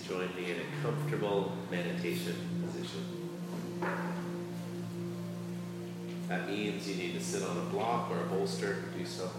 Join me in a comfortable meditation position. If that means you need to sit on a block or a bolster, do so.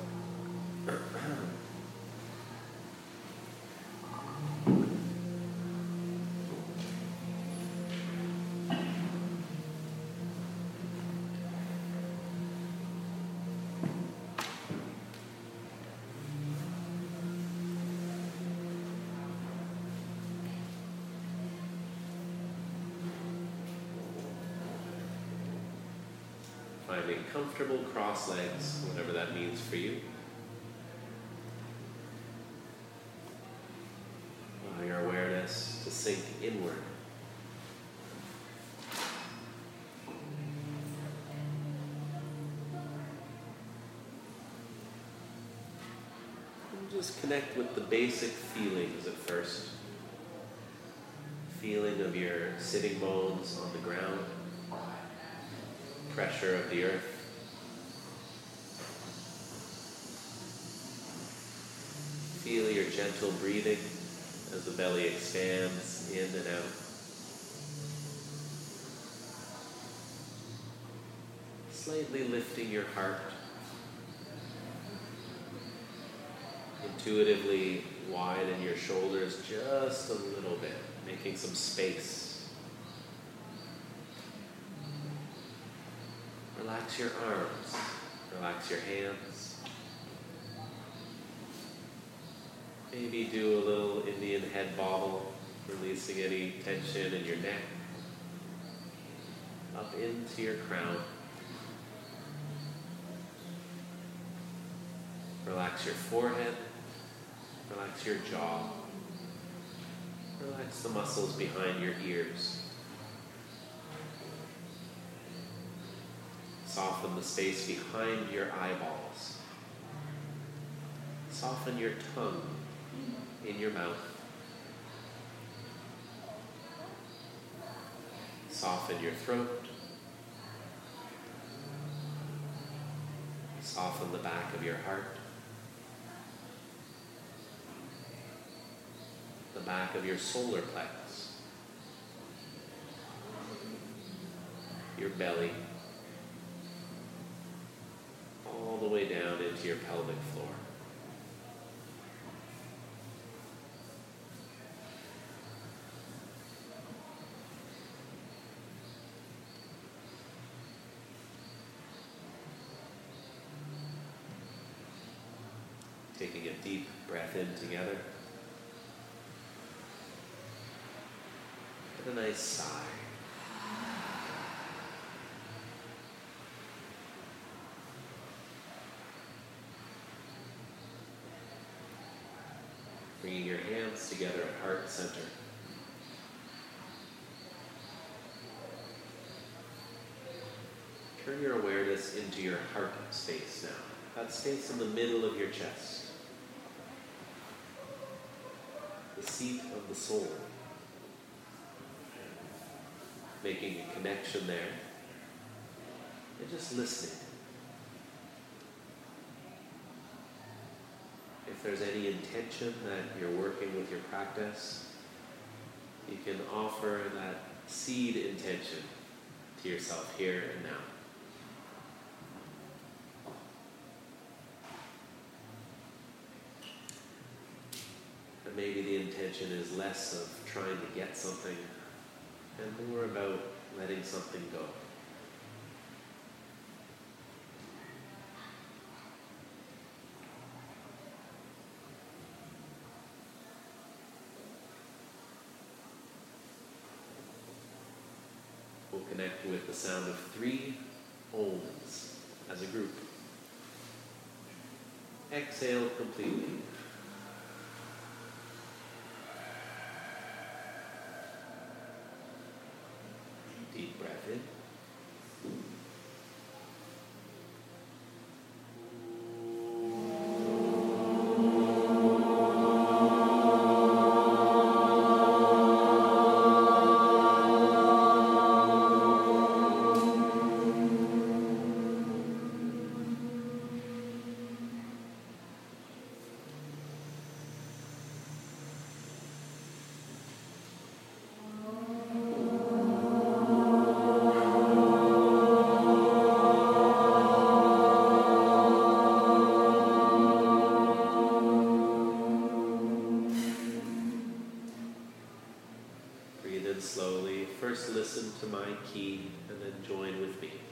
Finding comfortable cross legs, whatever that means for you. Allow your awareness to sink inward. And just connect with the basic feelings at first. Feeling of your sitting bones on the ground. Pressure of the earth. Feel your gentle breathing as the belly expands in and out. Slightly lifting your heart. Intuitively widen your shoulders just a little bit, making some space. Relax your arms, relax your hands. Maybe do a little Indian head bobble, releasing any tension in your neck. Up into your crown. Relax your forehead, relax your jaw. Relax the muscles behind your ears. Soften the space behind your eyeballs. Soften your tongue in your mouth. Soften your throat. Soften the back of your heart. The back of your solar plex. Your belly. All the way down into your pelvic floor. Taking a deep breath in together. And a nice sigh. Bringing your hands together at heart center. Turn your awareness into your heart space now. That space in the middle of your chest. The seat of the soul. Making a connection there. And just listening. If there's any intention that you're working with your practice, you can offer that seed intention to yourself here and now. And maybe the intention is less of trying to get something and more about letting something go. We'll connect with the sound of 3 Oms as a group. Exhale completely. Deep breath in. listen to my key and then join with me.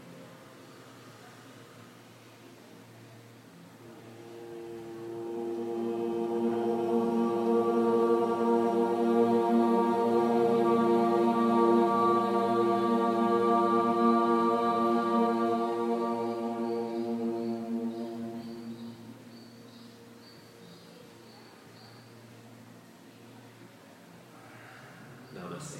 Namaste.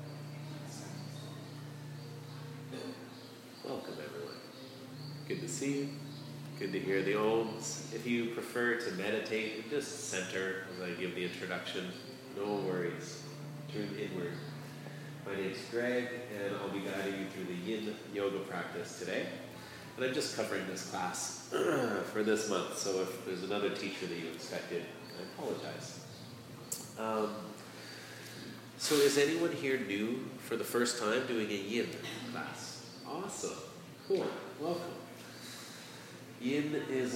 Welcome, everyone. Good to see you. Good to hear the Oms. If you prefer to meditate, just center as I give the introduction. No worries. Turn inward. My name's Greg, and I'll be guiding you through the Yin Yoga practice today. And I'm just covering this class for this month, so if there's another teacher that you expected, I apologize. So is anyone here new for the first time doing a Yin class? Awesome. Cool. Welcome. Yin is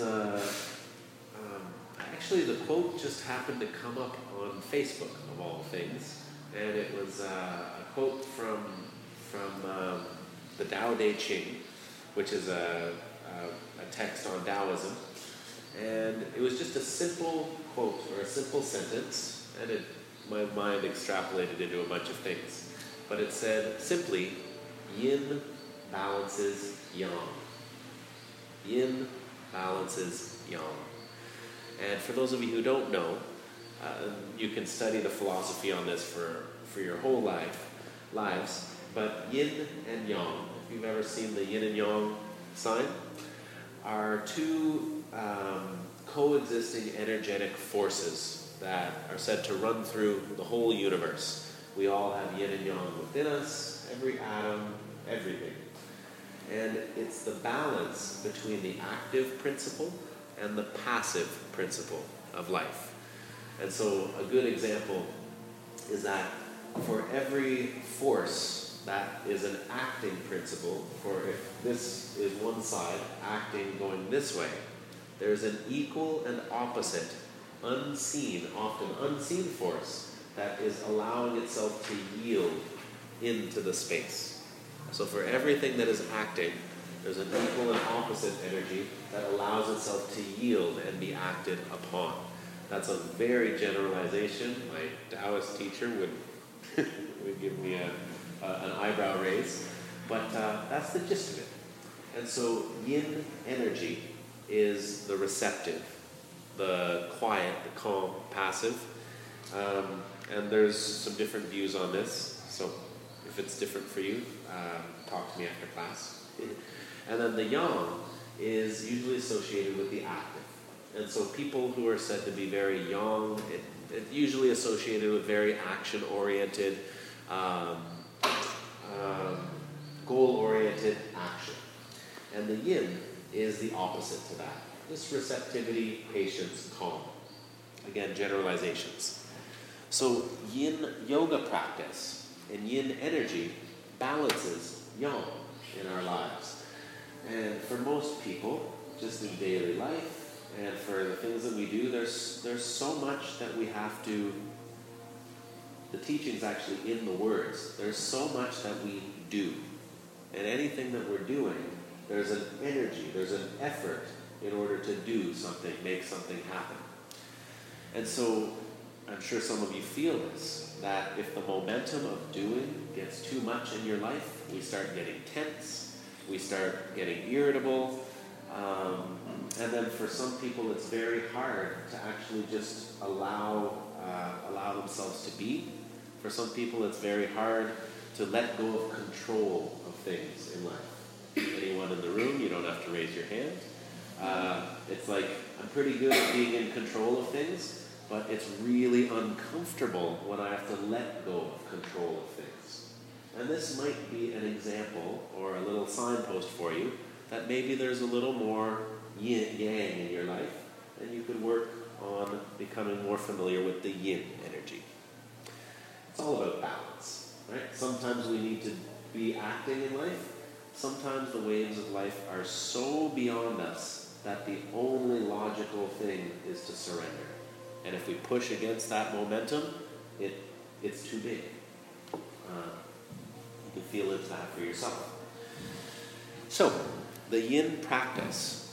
actually the quote just happened to come up on Facebook, of all things. And it was a quote from the Tao Te Ching, which is a text on Taoism. And it was just a simple quote, or a simple sentence, and my mind extrapolated into a bunch of things. But it said simply, Yin balances Yang. Yin balances Yang. And for those of you who don't know, you can study the philosophy on this for your whole lives. But Yin and Yang, if you've ever seen the Yin and Yang sign, are two coexisting energetic forces that are said to run through the whole universe. We all have yin and yang within us, every atom, everything. And it's the balance between the active principle and the passive principle of life. And so a good example is that for every force that is an acting principle, for if this is one side acting going this way, there's an equal and opposite unseen, often unseen force that is allowing itself to yield into the space. So for everything that is acting, there's an equal and opposite energy that allows itself to yield and be acted upon. That's a very generalization. My Taoist teacher would give me an eyebrow raise, but that's the gist of it. And so yin energy is the receptive, the quiet, the calm, passive. And there's some different views on this, so if it's different for you, talk to me after class. And then the yang is usually associated with the active. And so people who are said to be very yang, it's usually associated with very action-oriented, goal-oriented action. And the yin is the opposite to that. This receptivity, patience, calm. Again, generalizations. So yin yoga practice and yin energy balances yang in our lives. And for most people, just in daily life, and for the things that we do, there's so much that we have to, the teaching's actually in the words. There's so much that we do. And anything that we're doing, there's an energy, there's an effort in order to do something, make something happen. And so, I'm sure some of you feel this, that if the momentum of doing gets too much in your life, we start getting tense, we start getting irritable, and then for some people it's very hard to actually just allow themselves to be. For some people it's very hard to let go of control of things in life. Anyone in the room, you don't have to raise your hand. It's like, I'm pretty good at being in control of things, but it's really uncomfortable when I have to let go of control of things. And this might be an example or a little signpost for you that maybe there's a little more yin-yang in your life, and you could work on becoming more familiar with the yin energy. It's all about balance, right? Sometimes we need to be acting in life. Sometimes the waves of life are so beyond us that the only logical thing is to surrender. And if we push against that momentum, it's too big. can feel into that for yourself. So, the yin practice.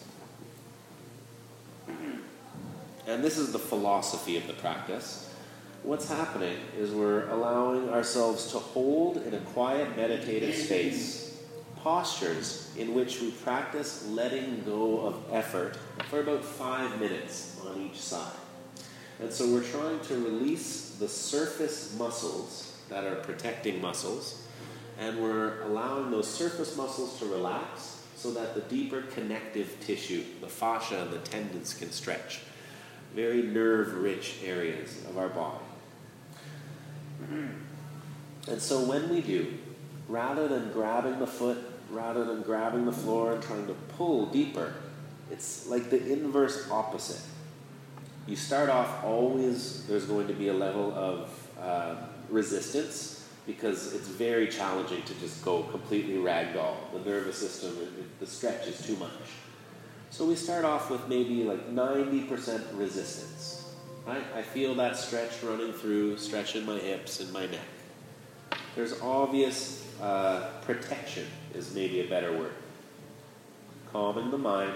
And this is the philosophy of the practice. What's happening is we're allowing ourselves to hold in a quiet meditative space postures in which we practice letting go of effort for about 5 minutes on each side. And so we're trying to release the surface muscles that are protecting muscles, and we're allowing those surface muscles to relax so that the deeper connective tissue, the fascia and the tendons, can stretch. Very nerve-rich areas of our body. And so when we do, rather than grabbing the foot, rather than grabbing the floor and trying to pull deeper, it's like the inverse opposite. You start off always, there's going to be a level of resistance, because it's very challenging to just go completely ragdoll. The nervous system, the stretch is too much. So we start off with maybe like 90% resistance. Right? I feel that stretch running through, stretching my hips and my neck. There's obvious protection is maybe a better word. Calming the mind.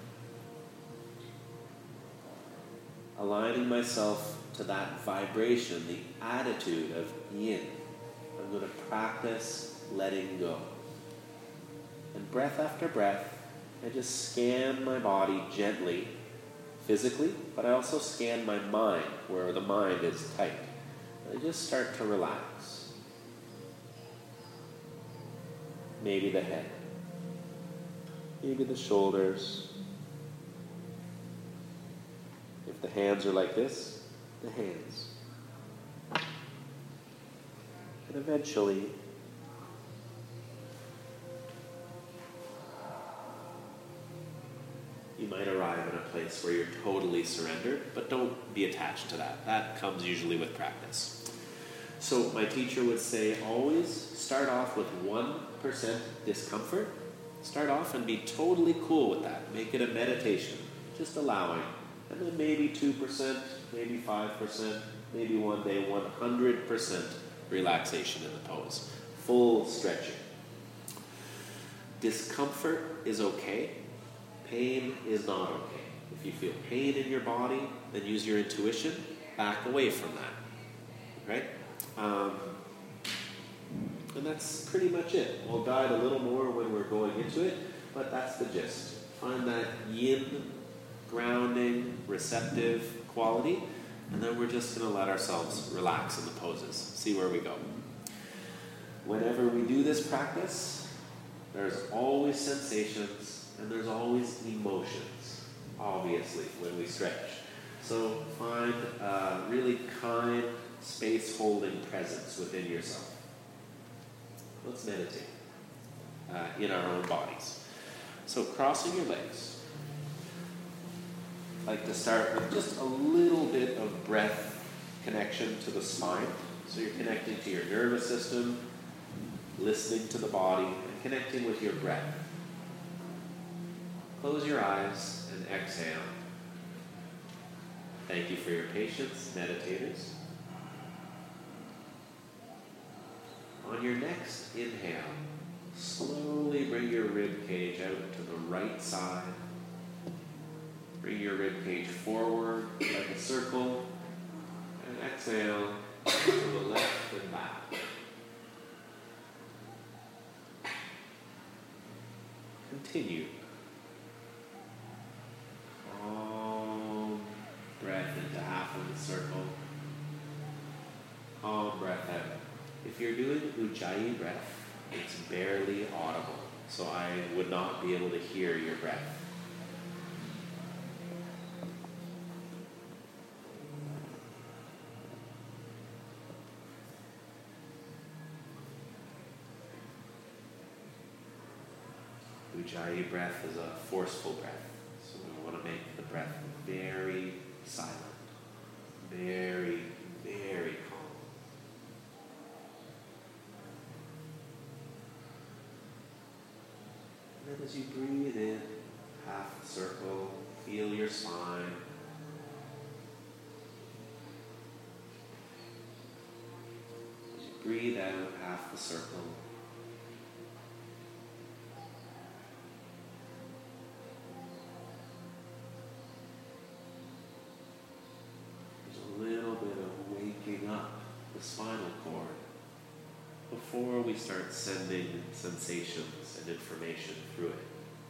Aligning myself to that vibration, the attitude of yin. I'm going to practice letting go. And breath after breath, I just scan my body gently, physically, but I also scan my mind, where the mind is tight. I just start to relax. Maybe the head. Maybe the shoulders. If the hands are like this, the hands. And eventually, you might arrive in a place where you're totally surrendered, but don't be attached to that. That comes usually with practice. So my teacher would say, always start off with 1% discomfort. Start off and be totally cool with that. Make it a meditation, just allowing. And then maybe 2%, maybe 5%, maybe one day 100% relaxation in the pose. Full stretching. Discomfort is okay. Pain is not okay. If you feel pain in your body, then use your intuition. Back away from that. Right? And that's pretty much it. We'll guide a little more when we're going into it, but that's the gist. Find that yin, grounding, receptive quality, and then we're just going to let ourselves relax in the poses. See where we go. Whenever we do this practice, there's always sensations and there's always emotions, obviously, when we stretch. So find a really kind, space-holding presence within yourself. Let's meditate in our own bodies. So crossing your legs. I like to start with just a little bit of breath connection to the spine. So you're connecting to your nervous system, listening to the body, and connecting with your breath. Close your eyes and exhale. Thank you for your patience, meditators. On your next inhale, slowly bring your rib cage out to the right side. Bring your rib cage forward like a circle, and exhale to the left and back. Continue. Calm breath into half of the circle. Calm breath out. If you're doing Ujjayi breath, it's barely audible, so I would not be able to hear your breath. Ujjayi breath is a forceful breath, so we want to make the breath very silent, very, very calm. And then as you breathe in, half the circle, feel your spine. As you breathe out, half the circle, the spinal cord before we start sending sensations and information through it.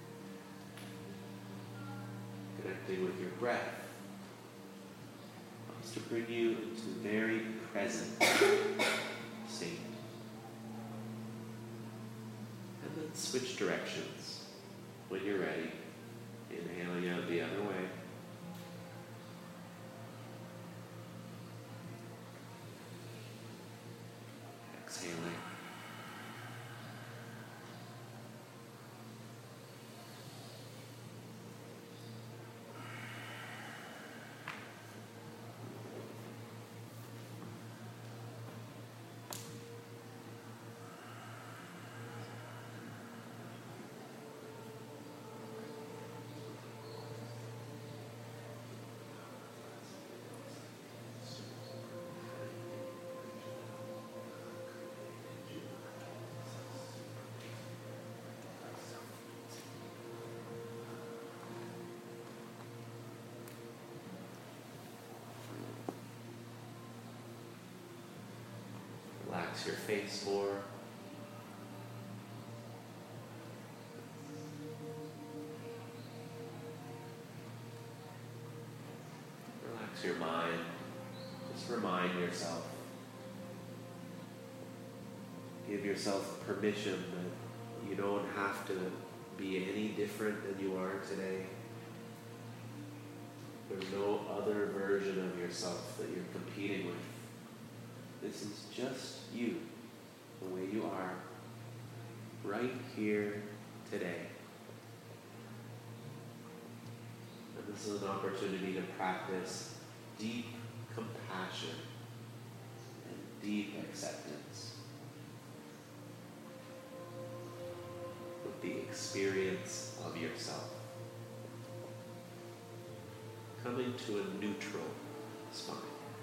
Connecting with your breath helps to bring you into very present state. And then switch directions when you're ready. Inhaling out the other way. Exhaling. Relax your face more. Relax your mind. Just remind yourself. Give yourself permission that you don't have to be any different than you are today. There's no other version of yourself that you're competing with. This is just you, the way you are, right here today. And this is an opportunity to practice deep compassion and deep acceptance with the experience of yourself. Coming to a neutral spine.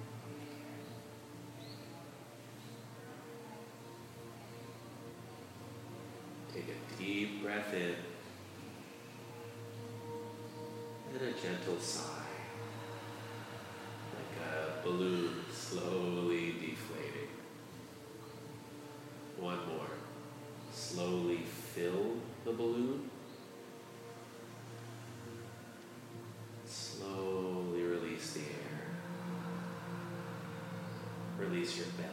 Take a deep breath in and a gentle sigh, like a balloon slowly deflating. One more. Slowly fill the balloon. Slowly release the air. Release your belly.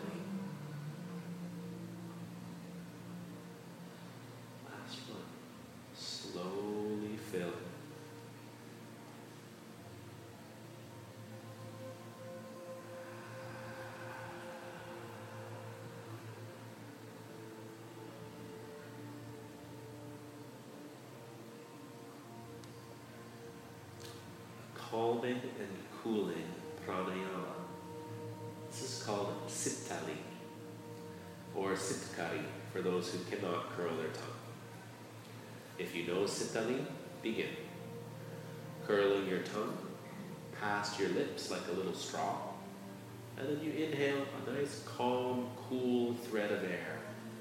Slowly fill. Calming and cooling pranayama. This is called Sittali, or Sitkari for those who cannot curl their tongue. If you know Sittali, begin. Curling your tongue past your lips like a little straw. And then you inhale a nice, calm, cool thread of air.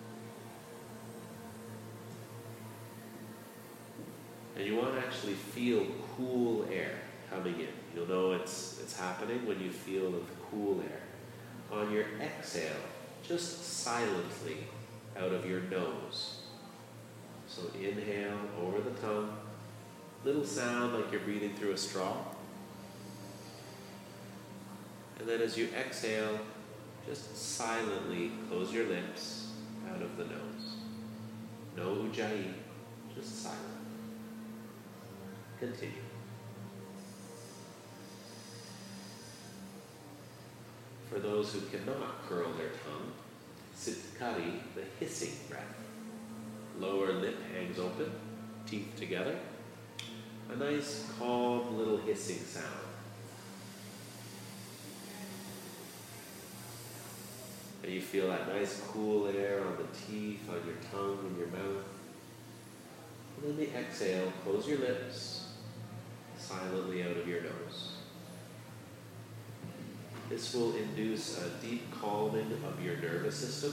And you want to actually feel cool air coming in. You'll know it's happening when you feel the cool air. On your exhale, just silently out of your nose. So inhale over the tongue, little sound like you're breathing through a straw. And then as you exhale, just silently close your lips out of the nose. No ujjayi, just silent. Continue. For those who cannot curl their tongue, Sitkari, the hissing breath. Lower lip hangs open, teeth together. A nice, calm, little hissing sound. And you feel that nice, cool air on the teeth, on your tongue, in your mouth. And then the exhale, close your lips, silently out of your nose. This will induce a deep calming of your nervous system,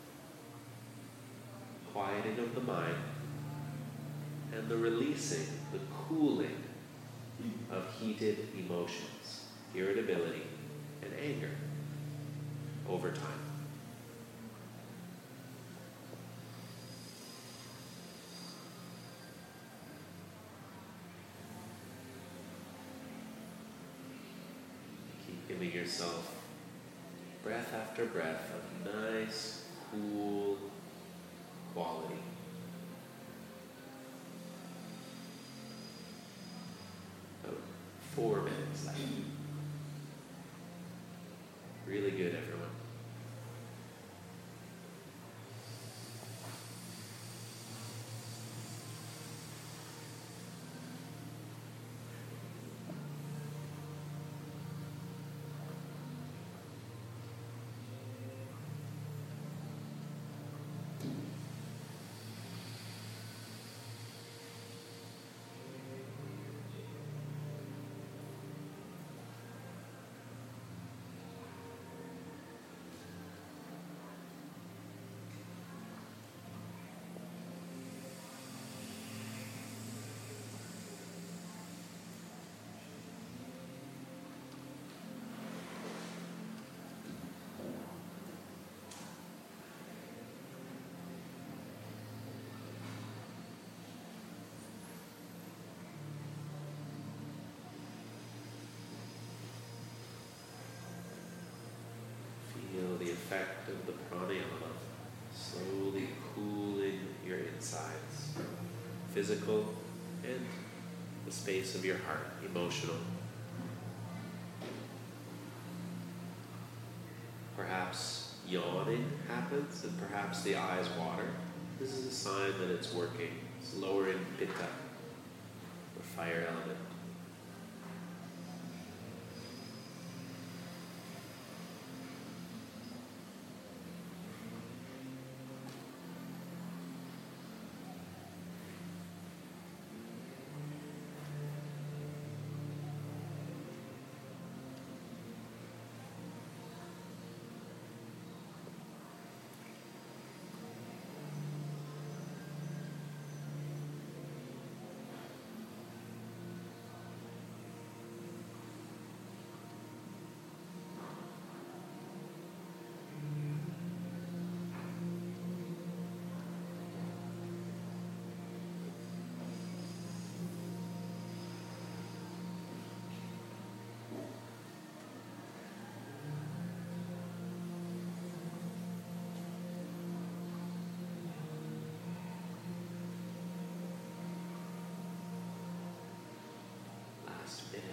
quieting of the mind, and the releasing, the cooling of heated emotions, irritability, and anger. over time. Keep giving yourself breath after breath of nice, cool quality. About 4 minutes left. Really good, everyone. Feel the effect of the pranayama slowly cooling your insides, physical and the space of your heart, emotional. Perhaps yawning happens and perhaps the eyes water. This is a sign that it's working. It's lowering pitta, the fire element. Last minute.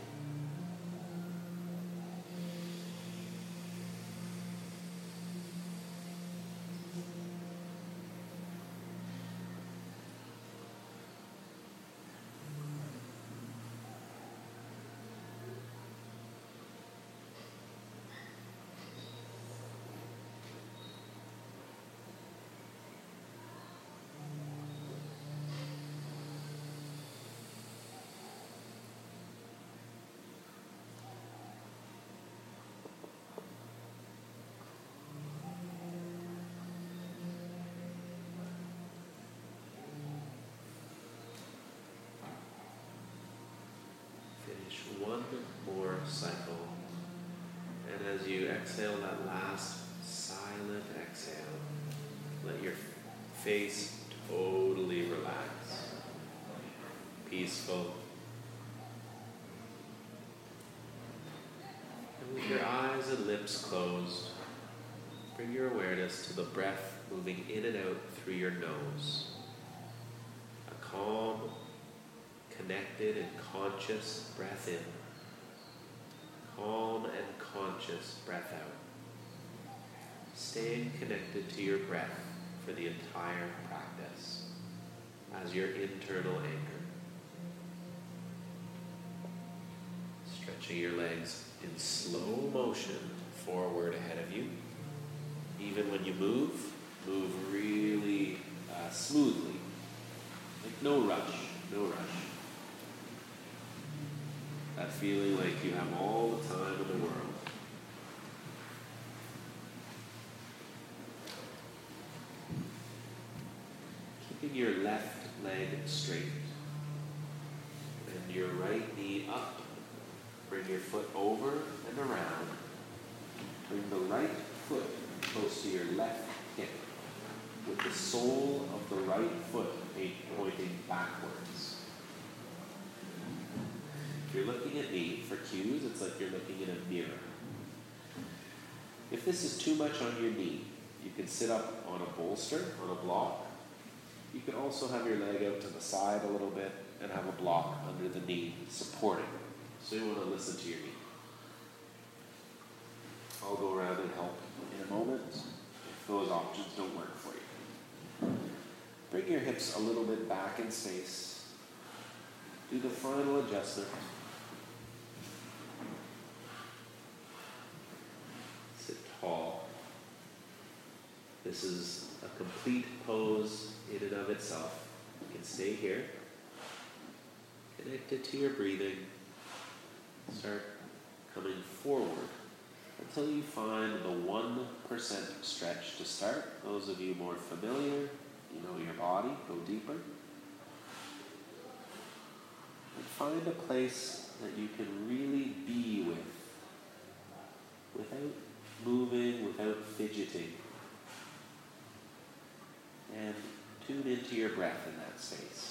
Finish one more cycle. And as you exhale that last silent exhale, let your face totally relax, peaceful. And with your eyes and lips closed, bring your awareness to the breath moving in and out through your nose. A calm, connected and conscious breath in. Calm and conscious breath out. Staying connected to your breath for the entire practice as your internal anchor. Stretching your legs in slow motion forward ahead of you. Even when you move really smoothly. Like no rush, no rush. That feeling like you have all the time in the world. Keeping your left leg straight and your right knee up. Bring your foot over and around. Bring the right foot close to your left hip, with the sole of the right foot pointing backwards. If you're looking at me for cues, it's like you're looking in a mirror. If this is too much on your knee, you can sit up on a bolster, on a block. You can also have your leg out to the side a little bit and have a block under the knee supporting. So you want to listen to your knee. I'll go around and help in a moment if those options don't work for you. Bring your hips a little bit back in space. Do the final adjustment. Sit tall. This is a complete pose in and of itself. You can stay here. Connect it to your breathing. Start coming forward until you find the 1% stretch to start. Those of you more familiar, you know your body, go deeper. And find a place that you can really be with, without moving, without fidgeting. And tune into your breath in that space.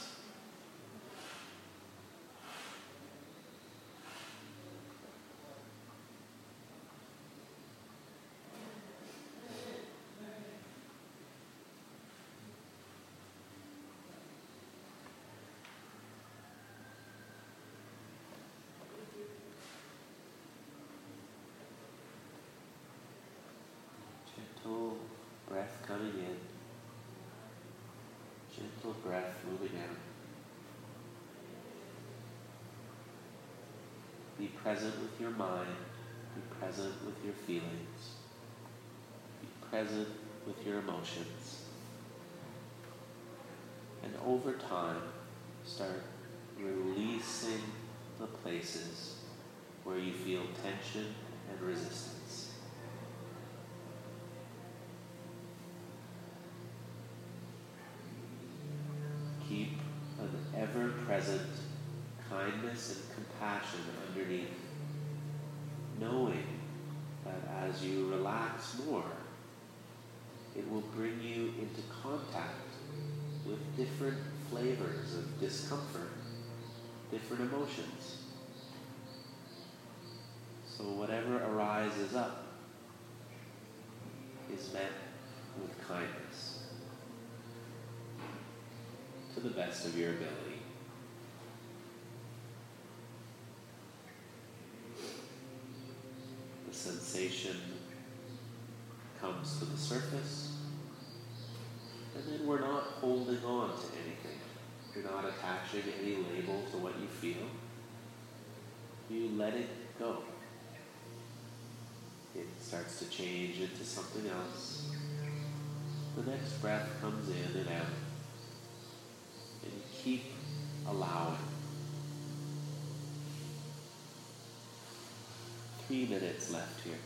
Gentle breath coming in. Gentle breath moving out. Be present with your mind. Be present with your feelings. Be present with your emotions. And over time, start releasing the places where you feel tension and resistance. Keep an ever-present kindness and compassion underneath, knowing that as you relax more, it will bring you into contact with different flavors of discomfort, different emotions. So whatever arises up is met with kindness, to the best of your ability. The sensation comes to the surface, and then we're not holding on to anything. You're not attaching any label to what you feel. You let it go. It starts to change into something else. The next breath comes in and out. And you keep allowing. 3 minutes left here.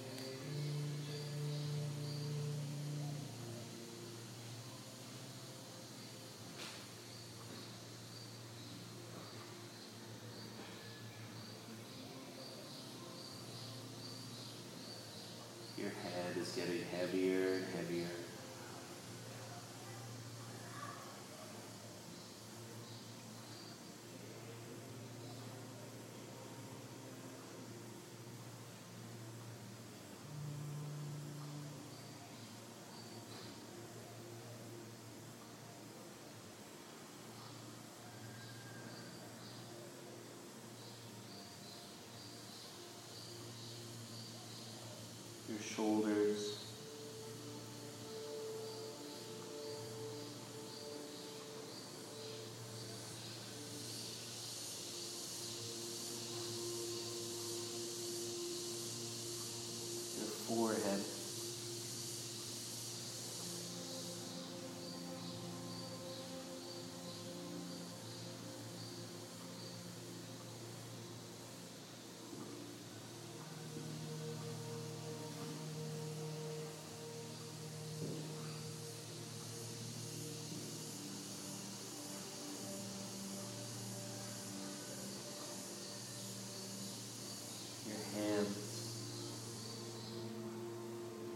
Your head is getting heavier and heavier. Your shoulders, your forehead, your hands,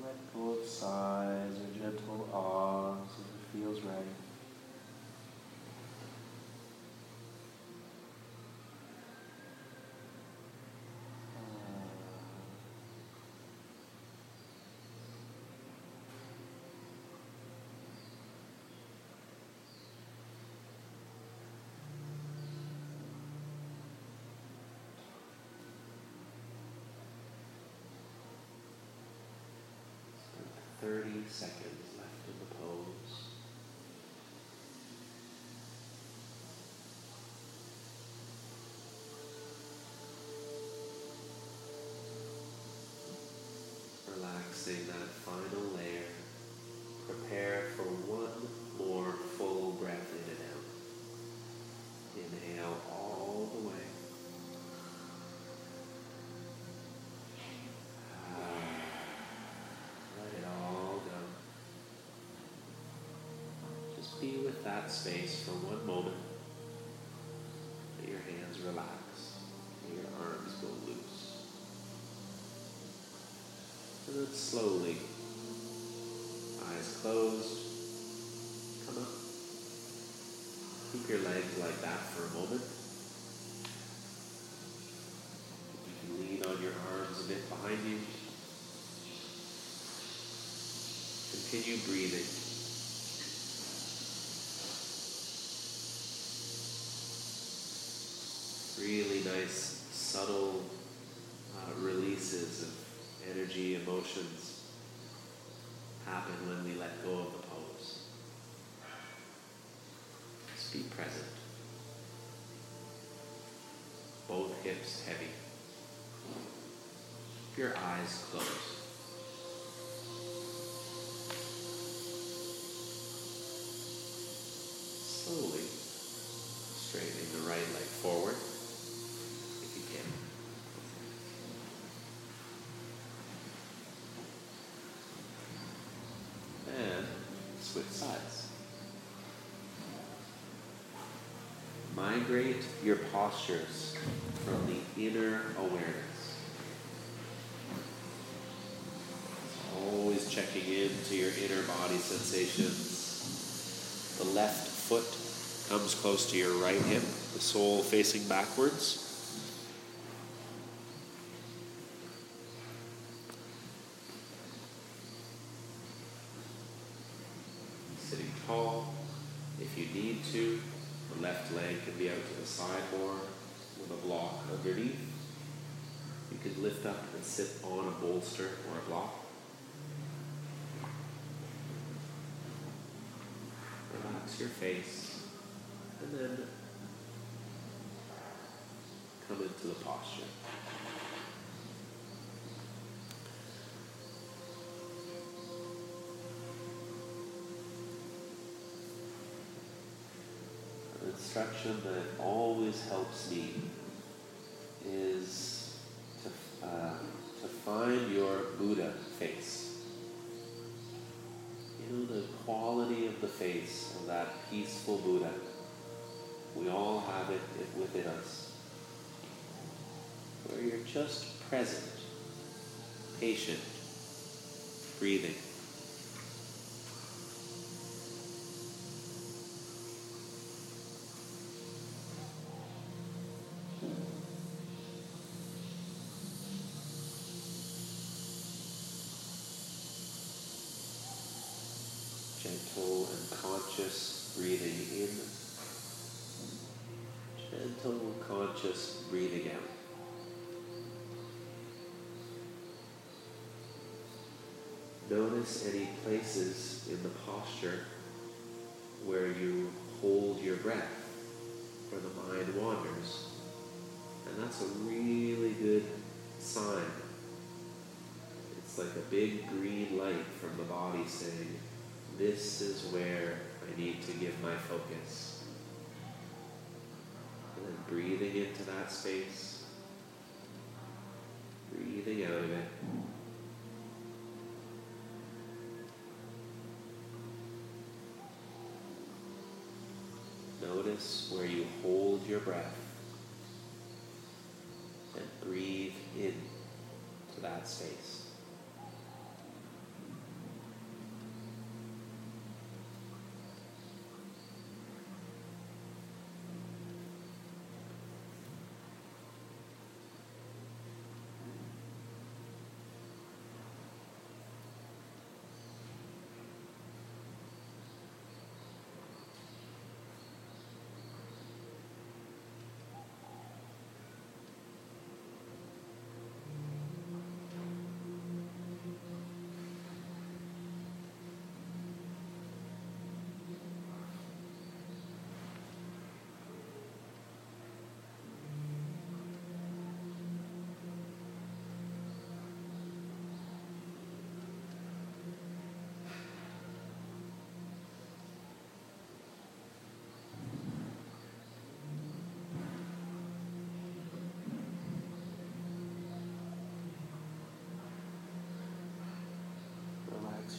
Let go of sighs or gentle ahs if it feels right. Spend 30 seconds left in the pose. Relaxing that final layer. Prepare for one more full breath in and out. Inhale all the way. Let it all go. Just be with that space for one moment. Let your hands relax. Let your arms go loose. And then slowly, eyes closed, come up. Keep your legs like that for a moment. You can lean on your arms a bit behind you. Continue breathing. Really nice, subtle releases of energy, emotions happen when we let go of the pose. Just be present. Both hips heavy. Keep your eyes closed. Slowly straightening the right leg forward if you can. And switch sides. Migrate your postures from the inner awareness. Always checking into your inner body sensations. The left foot comes close to your right hip, the sole facing backwards. Sitting tall. If you need to, the left leg can be out to the side more with a block underneath. You can lift up and sit on a bolster or a block. Relax your face and then come into the posture. An instruction that always helps me is to find your Buddha face. You know, the quality of the face of that peaceful Buddha. We all have it within us. Where you're just present, patient, breathing. Gentle and conscious breathing in. Gentle, conscious breathing out. Notice any places in the posture where you hold your breath, where the mind wanders. And that's a really good sign. It's like a big green light from the body saying, this is where I need to give my focus. And then breathing into that space, breathing out of it. Notice where you hold your breath and breathe in to that space.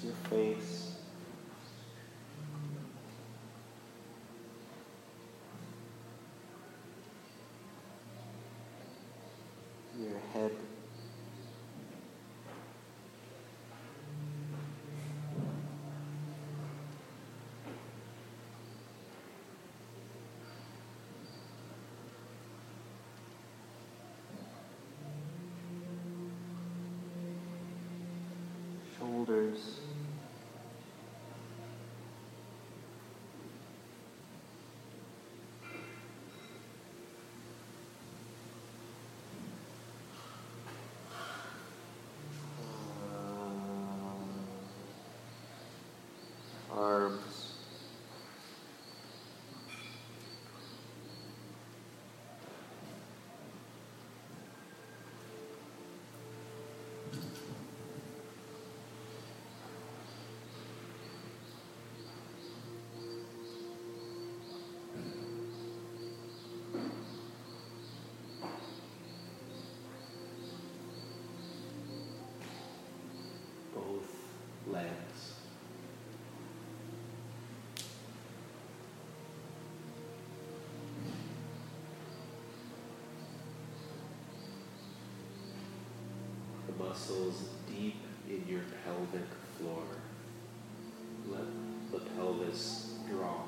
your face. Your head. Shoulders. Arms. Both legs. The muscles deep in your pelvic floor. Let the pelvis drop.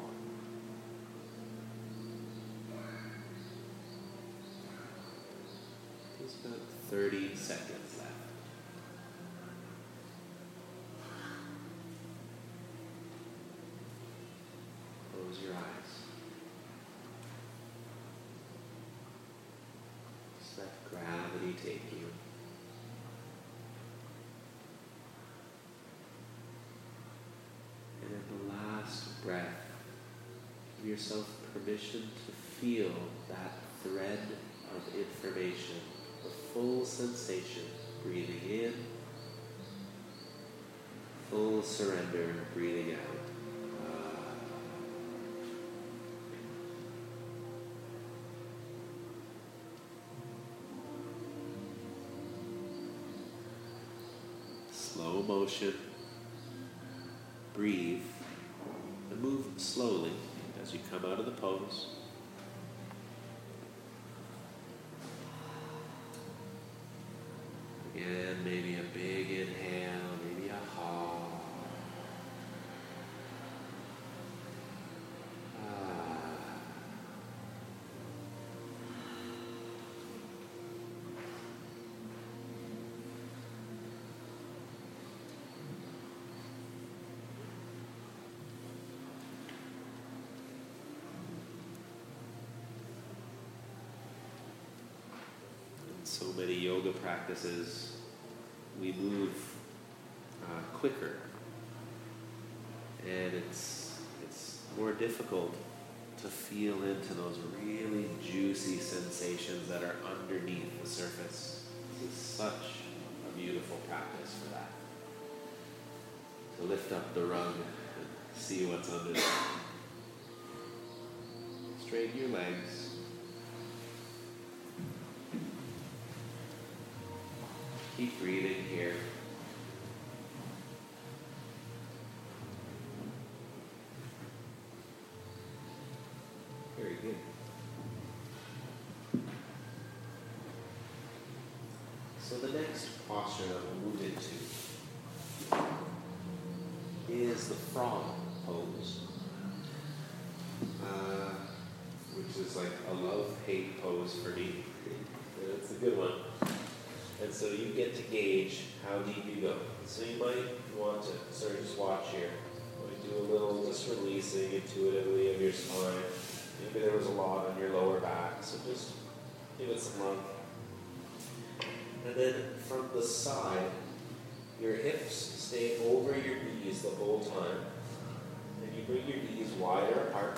There's about 30 seconds left. Close your eyes. Just let gravity take you. And in the last breath, give yourself permission to feel that thread of information, the full sensation, breathing in, full surrender, breathing out. Slow motion. Breathe and move slowly as you come out of the pose. Again, maybe a big inhale, maybe a halt. So many yoga practices, we move quicker, and it's more difficult to feel into those really juicy sensations that are underneath the surface. This is such a beautiful practice for that. To lift up the rug and see what's under there. Straighten your legs. Keep breathing here. Very good. So the next posture that we'll move into is the frog pose, which is like a love-hate pose for me. It's a good one. And so you get to gauge how deep you go. So you might want to sort of just watch here. We do a little just releasing intuitively of your spine. Maybe there was a lot on your lower back, so just give it some love. And then from the side, your hips stay over your knees the whole time. And you bring your knees wider apart.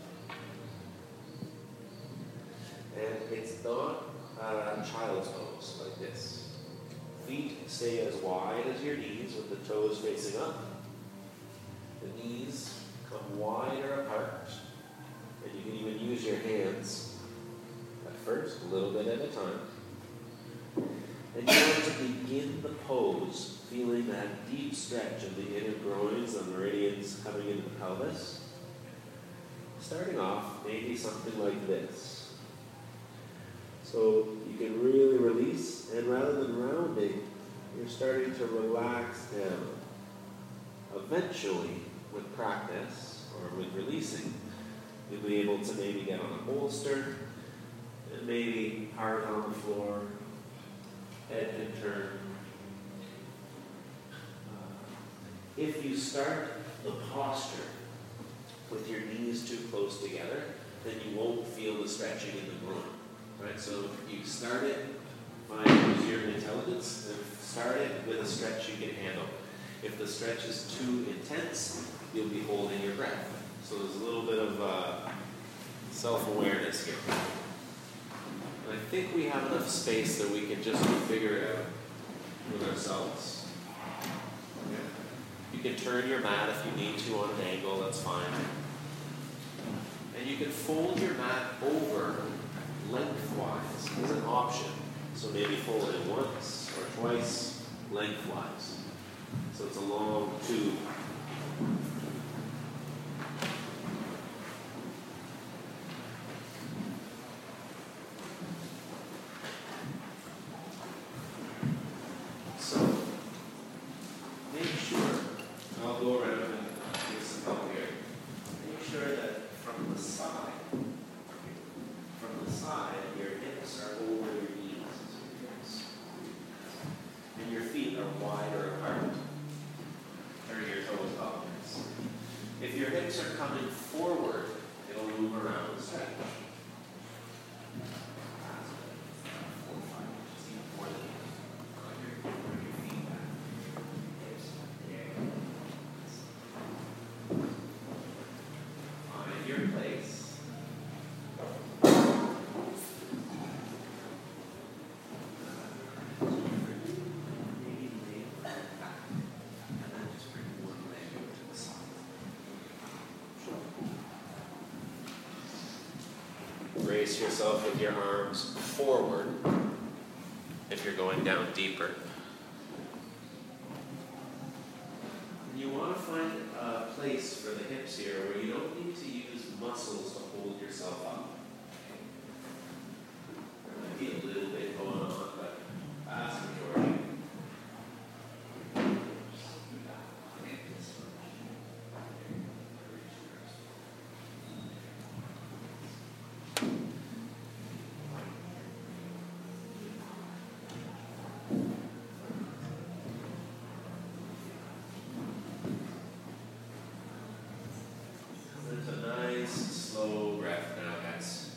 And it's not child's pose like this. Feet stay as wide as your knees with the toes facing up. The knees come wider apart. And you can even use your hands at first, a little bit at a time. And you want to begin the pose, feeling that deep stretch of the inner groins, the meridians coming into the pelvis. Starting off, maybe something like this. So you can really release, and rather than rounding, you're starting to relax down. Eventually, with practice, or with releasing, you'll be able to maybe get on a bolster, and maybe hard on the floor, head can turn. If you start the posture with your knees too close together, then you won't feel the stretching in the groin. Right? So if you start it, use your intelligence, and start it with a stretch you can handle. If the stretch is too intense, you'll be holding your breath. So there's a little bit of self-awareness here. And I think we have enough space that we can just figure it out with ourselves. You can turn your mat if you need to on an angle, that's fine. And you can fold your mat over lengthwise as an option. So maybe fold it once or twice lengthwise. So it's a long tube. So make sure, I'll go around and give some help here. Make sure that from the side, your hips are over your knees. And your feet are wider apart. Turn your toes upwards. If your hips are coming forward, it'll move around and stretch. Find your place. Brace yourself with your arms forward if you're going down deeper. And you want to find a place for the hips here where you don't need to use muscles to hold yourself up. There might be a little bit going on, but vast majority. Slow breath now, guys.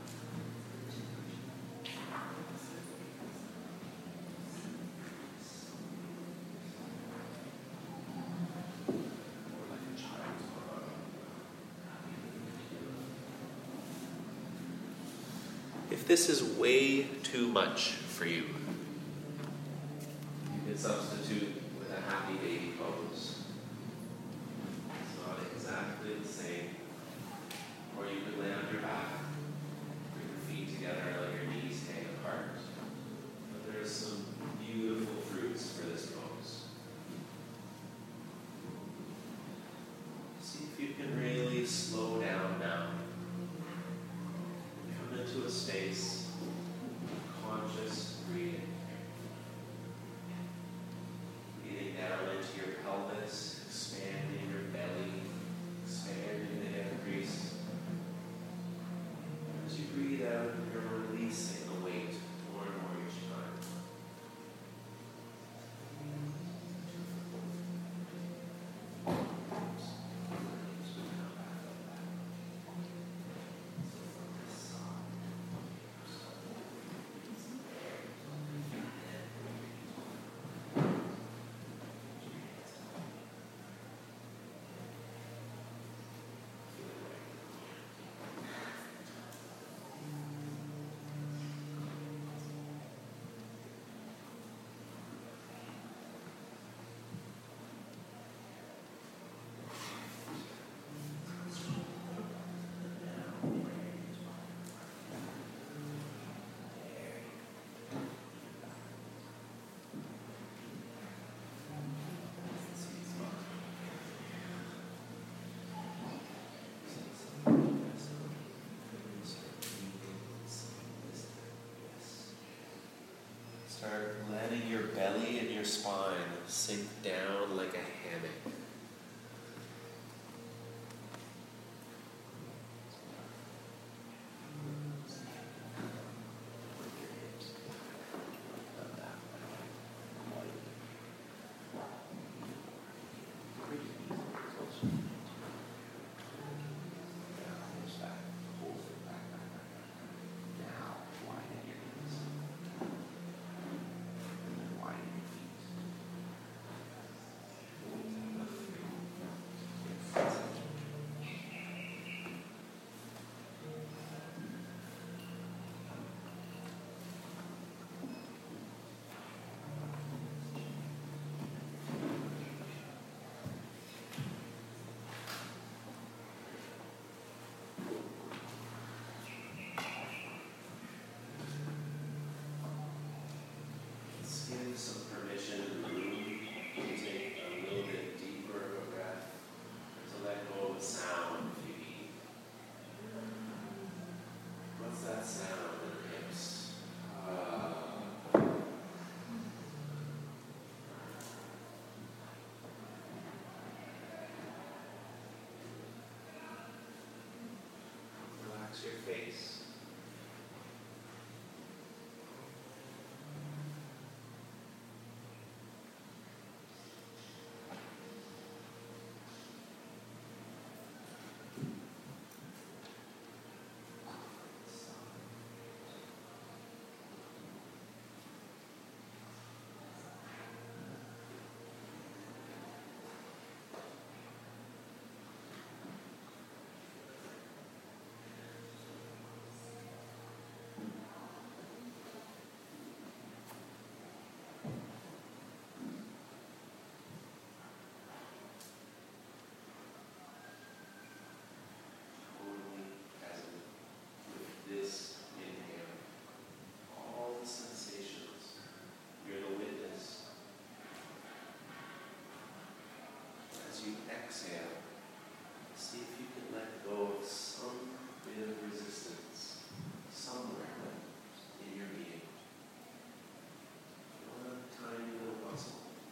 If this is way too much for you, you can substitute with a happy baby pose. It's not exactly the same. Or you could lay on your back, bring your feet together, let your knees hang apart. But there's some beautiful fruits for this pose. See if you can really slow down now. Come into a space of conscious breathing. Breathing down into your pelvis, expanding your belly, expanding the hip crease. As you breathe out, you're releasing the weight more and more each time. Start letting your belly and your spine sink down like a hammock. Give some permission in the room to take a little bit deeper of a breath, to let go of the sound if you need. What's that sound in the hips? Relax your face. This inhale, all the sensations, you're the witness. As you exhale, see if you can let go of some bit of resistance somewhere in your being. One tiny little muscle.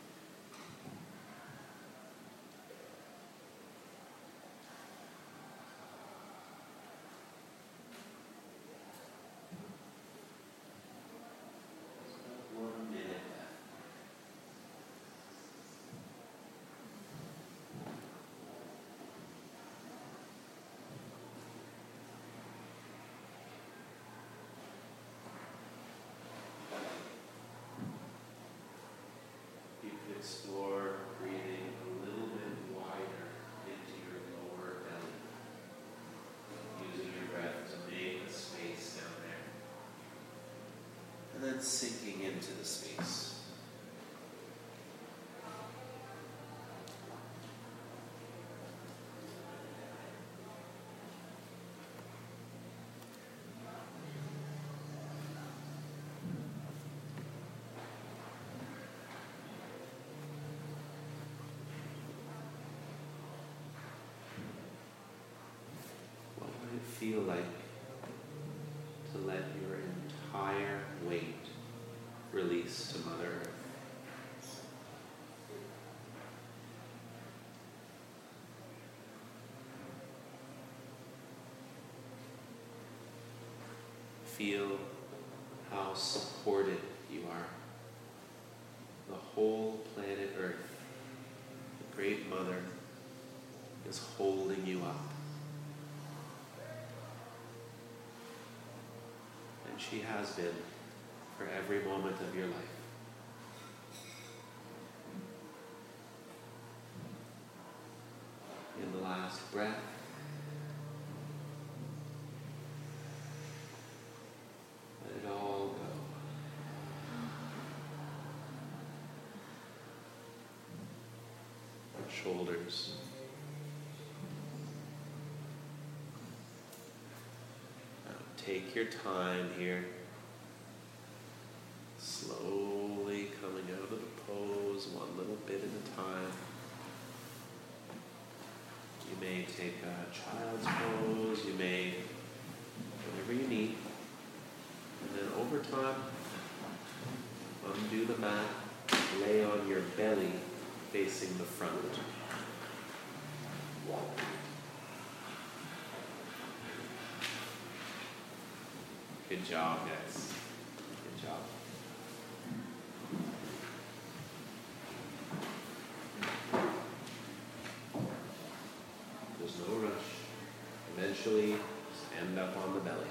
Explore breathing a little bit wider into your lower belly, using your breath to make a space down there, and then sinking into the space. Feel like to let your entire weight release to Mother Earth. Feel how supported you are. The whole planet Earth, the Great Mother, is holding you up. And she has been for every moment of your life. In the last breath, let it all go. Shoulders. Now take your time here. Slowly coming out of the pose, one little bit at a time. You may take a child's pose, you may, whatever you need. And then over time, Undo the mat, lay on your belly facing the front. Good job, guys. Good job. There's no rush. Eventually, just end up on the belly.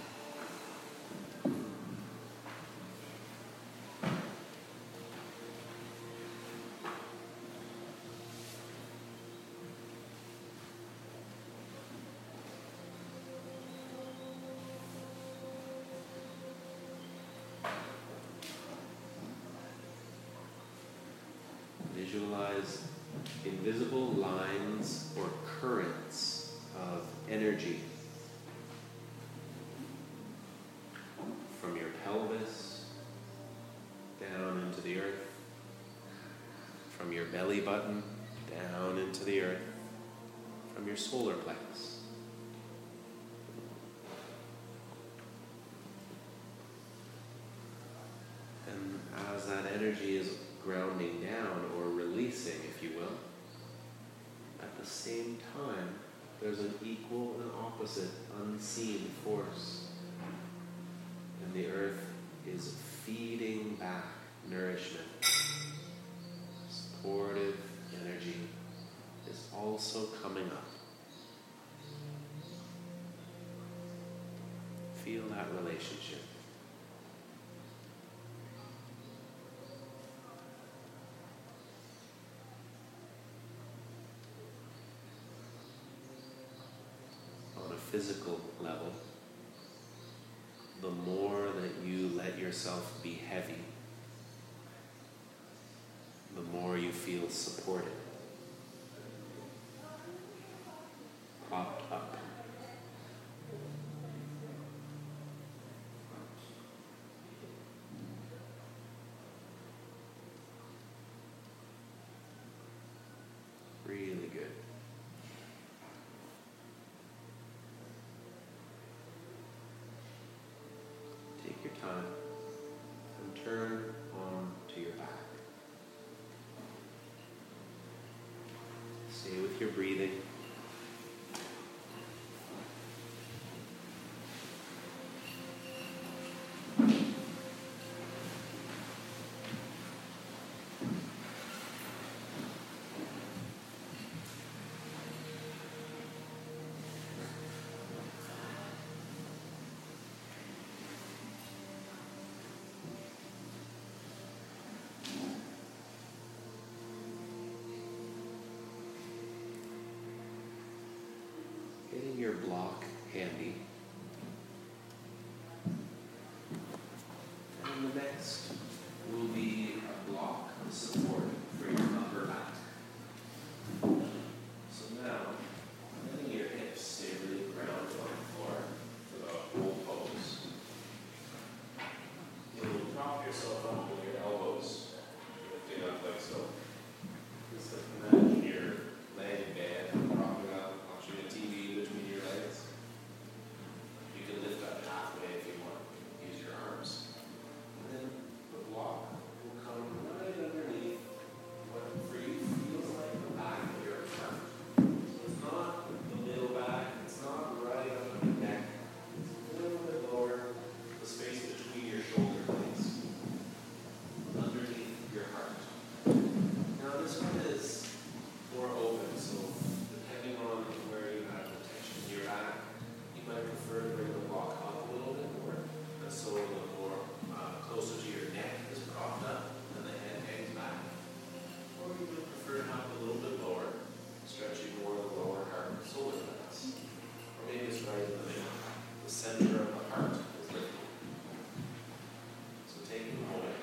Visualize invisible lines or currents of energy from your pelvis down into the earth, from your belly button down into the earth, from your solar plex. And as that energy is grounding down or releasing, if you will, at the same time, there's an equal and opposite unseen force. And the earth is feeding back nourishment. Supportive energy is also coming up. Feel that relationship. Physical level, the more that you let yourself be heavy, the more you feel supported, propped up. Really good. Take your time and turn on to your back. Stay with your breathing. Getting your block handy. And the next will be a block of support for your upper back. So now, letting your hips stay really grounded on the floor for the whole pose. You'll prop yourself up with your elbows, lifting up like so. Just like imagine your leg band propping up, watching a TV between your legs. You can lift up halfway if you want. Use your arms. And then the block will come right underneath what for you feels like the back of your front. So it's not the middle back, it's not right up on your neck. It's a little bit lower, the space between your shoulder blades. Underneath your heart. Now this one is more open, so depending on where you have the tension in your back, you might prefer to bring the block up a little bit more, and so a little more closer to your neck is propped up, and the head hangs back. Or you might prefer to have it a little bit lower, stretching more of the lower heart and solar plexus. Or maybe it's right in the middle. The center of the heart is lifted. So take a moment.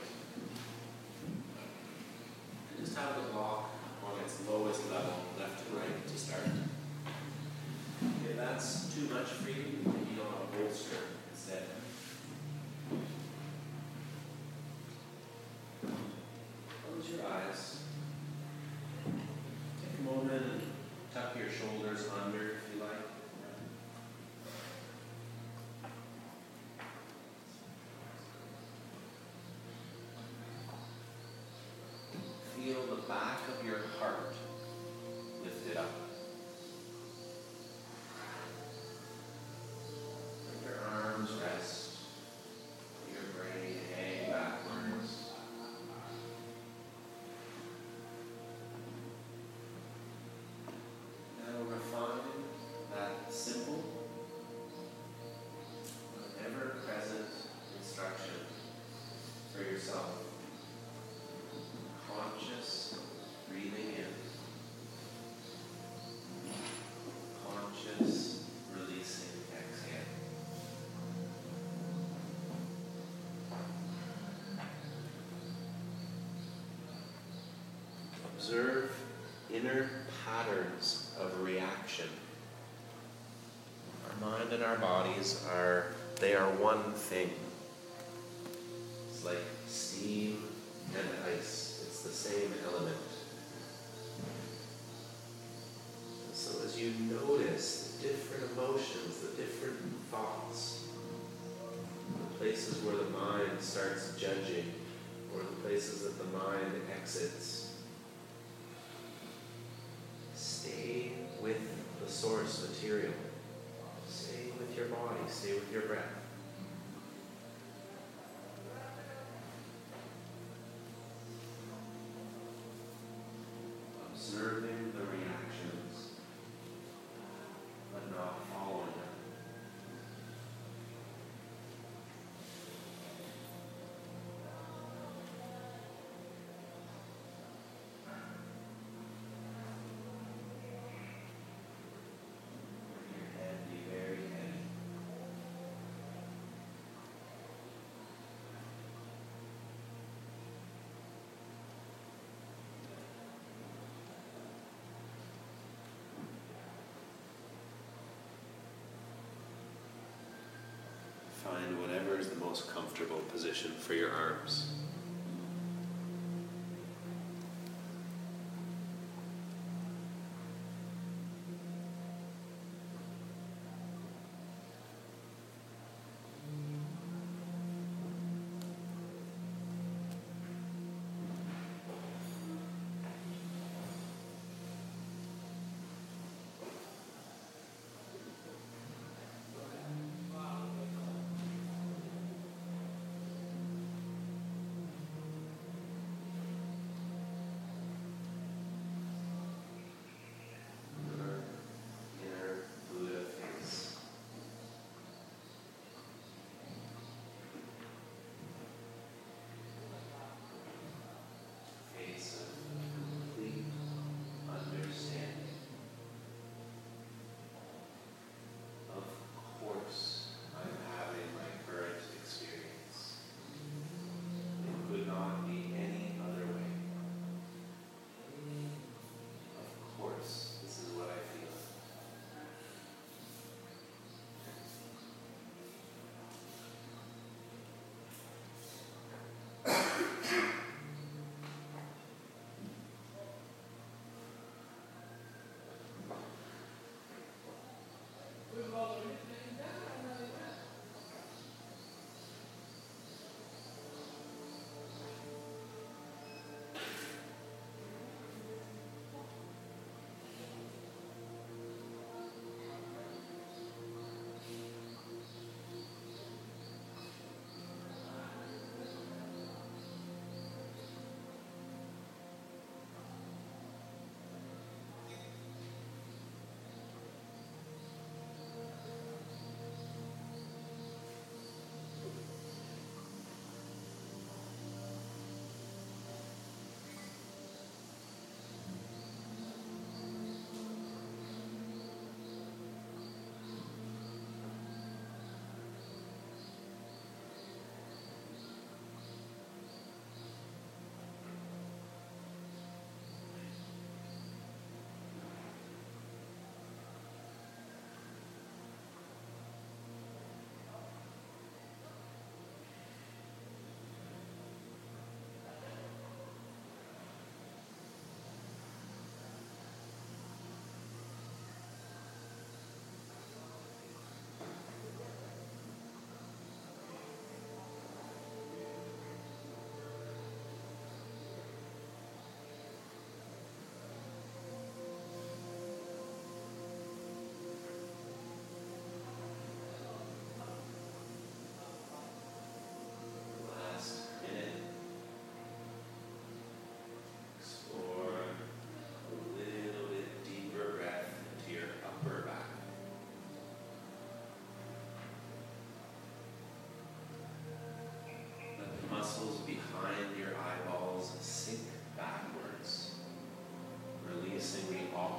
And just have the block on its lowest level, left to right, to start. If that's too much for you, you can be on a bolster instead. Close your eyes. Take a moment and tuck your shoulders under if you like. the back of your heart lifted up. Let your arms rest. Your brain hang backwards. Now refine that simple, ever-present instruction for yourself. Conscious breathing in. Conscious releasing exhale. Observe inner patterns of reaction. Our mind and our bodies they are one thing. It's like steam and ice. It's the same element. And so as you notice the different emotions, the different thoughts, the places where the mind starts judging, or the places that the mind exits, stay with the source material. Stay with your body, stay with your breath. Observing the reactions, but not following them. Let your head be very heavy. Find whatever is the most comfortable position for your arms.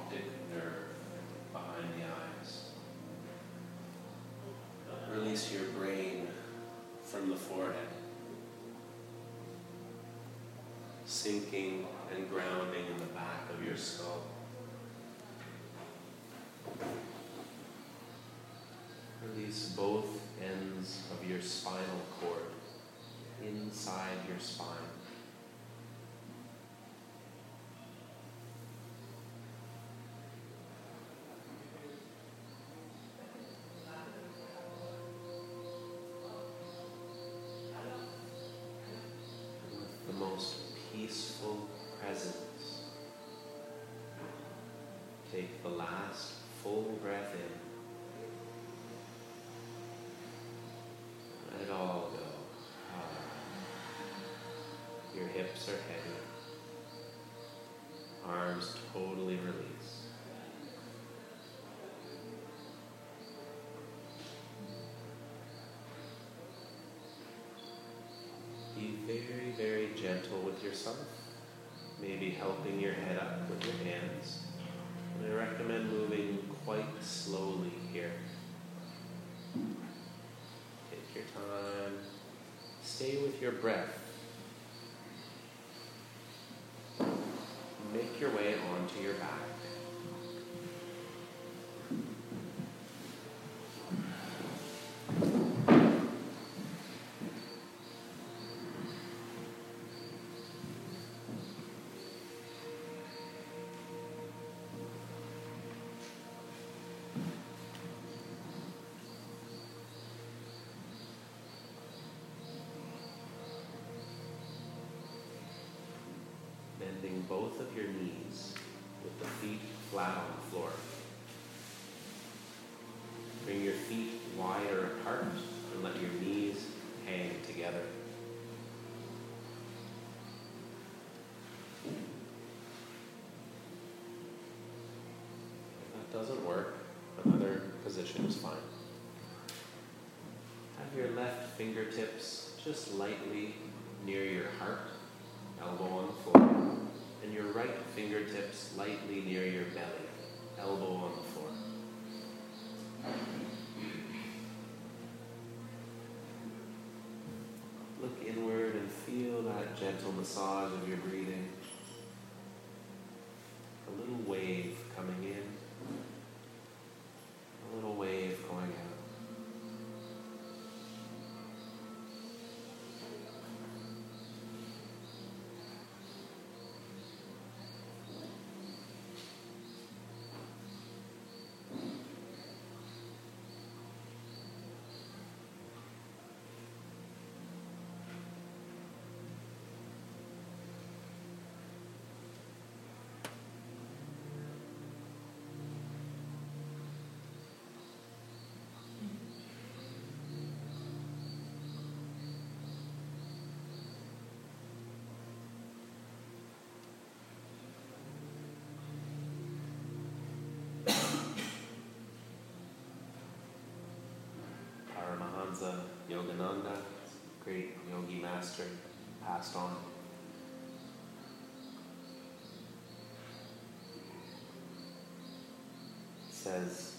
optic nerve behind the eyes. Release your brain from the forehead, sinking and grounding in the back of your skull. Release both ends of your spinal cord inside your spine. And with the most peaceful presence, take the last full breath in. Let it all go. Your hips are heavy. Arms totally release. Be very, very gentle with yourself. Maybe helping your head up with your hands. And I recommend moving quite slowly here. Take your time. Stay with your breath. Make your way onto your back. Bending both of your knees with the feet flat on the floor. Bring your feet wider apart and let your knees hang together. If that doesn't work, another position is fine. Have your left fingertips just lightly near your heart, elbow on the floor, and your right fingertips lightly near your belly, elbow on the floor. Look inward and feel that gentle massage of your breathing. A little wave coming in, a little wave going out. Paramahansa Yogananda, great yogi master, passed on. Says,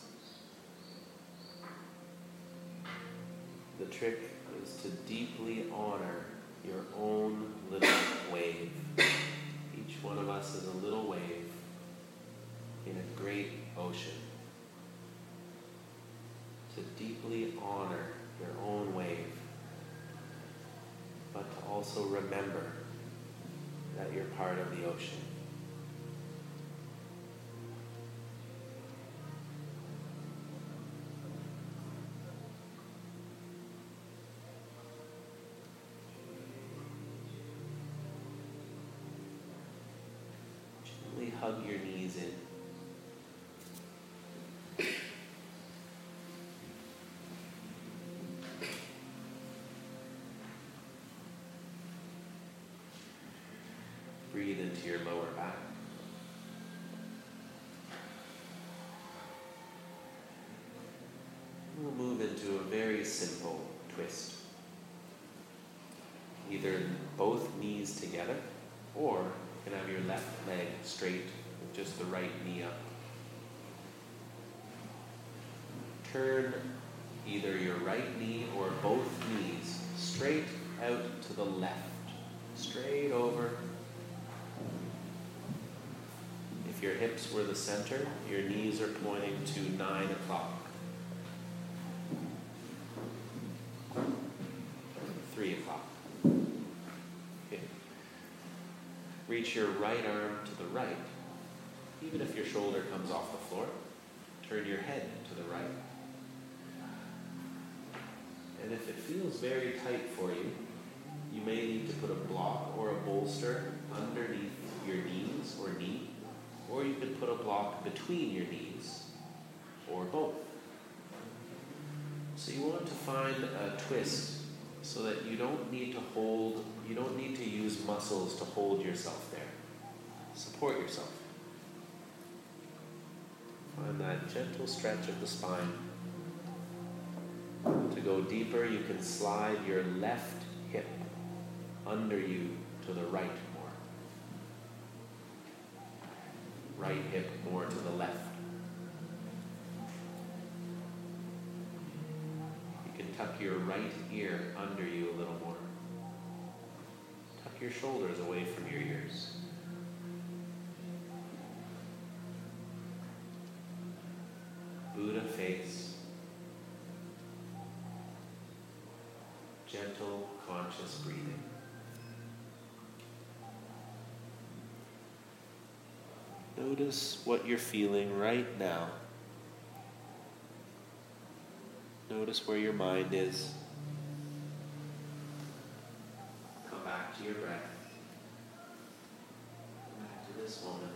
the trick is to deeply honor your own little wave. Each one of us is a little wave in a great ocean. To deeply honor your own wave, but to also remember that you're part of the ocean. Gently hug your knees in. Breathe into your lower back. We'll move into a very simple twist. Either both knees together, or you can have your left leg straight with just the right knee up. Turn either your right knee or both knees straight out to the left, straight over. If your hips were the center, your knees are pointing to 9 o'clock. 3 o'clock. Okay. Reach your right arm to the right. Even if your shoulder comes off the floor, turn your head to the right. And if it feels very tight for you, you may need to put a block or a bolster underneath your knees or knee, or you could put a block between your knees, or both. So you want to find a twist so that you don't need to use muscles to hold yourself there. Support yourself. Find that gentle stretch of the spine. To go deeper, you can slide your left hip under you to the right more. Right hip more to the left. You can tuck your right ear under you a little more. Tuck your shoulders away from your ears. Buddha face. Gentle, conscious breathing. Notice what you're feeling right now. Notice where your mind is. Come back to your breath. Come back to this moment.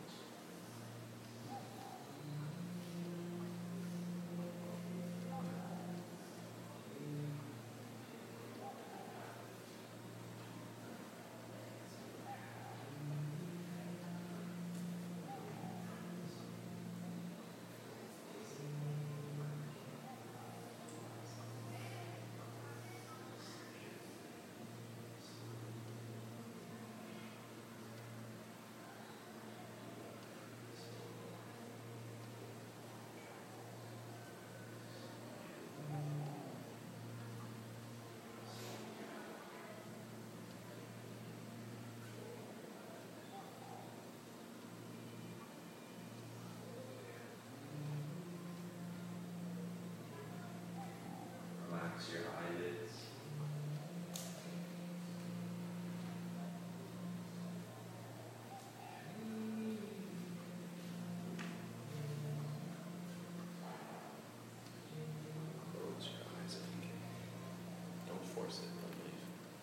Relax your eyelids. Close your eyes if you can. Don't force it, don't leave.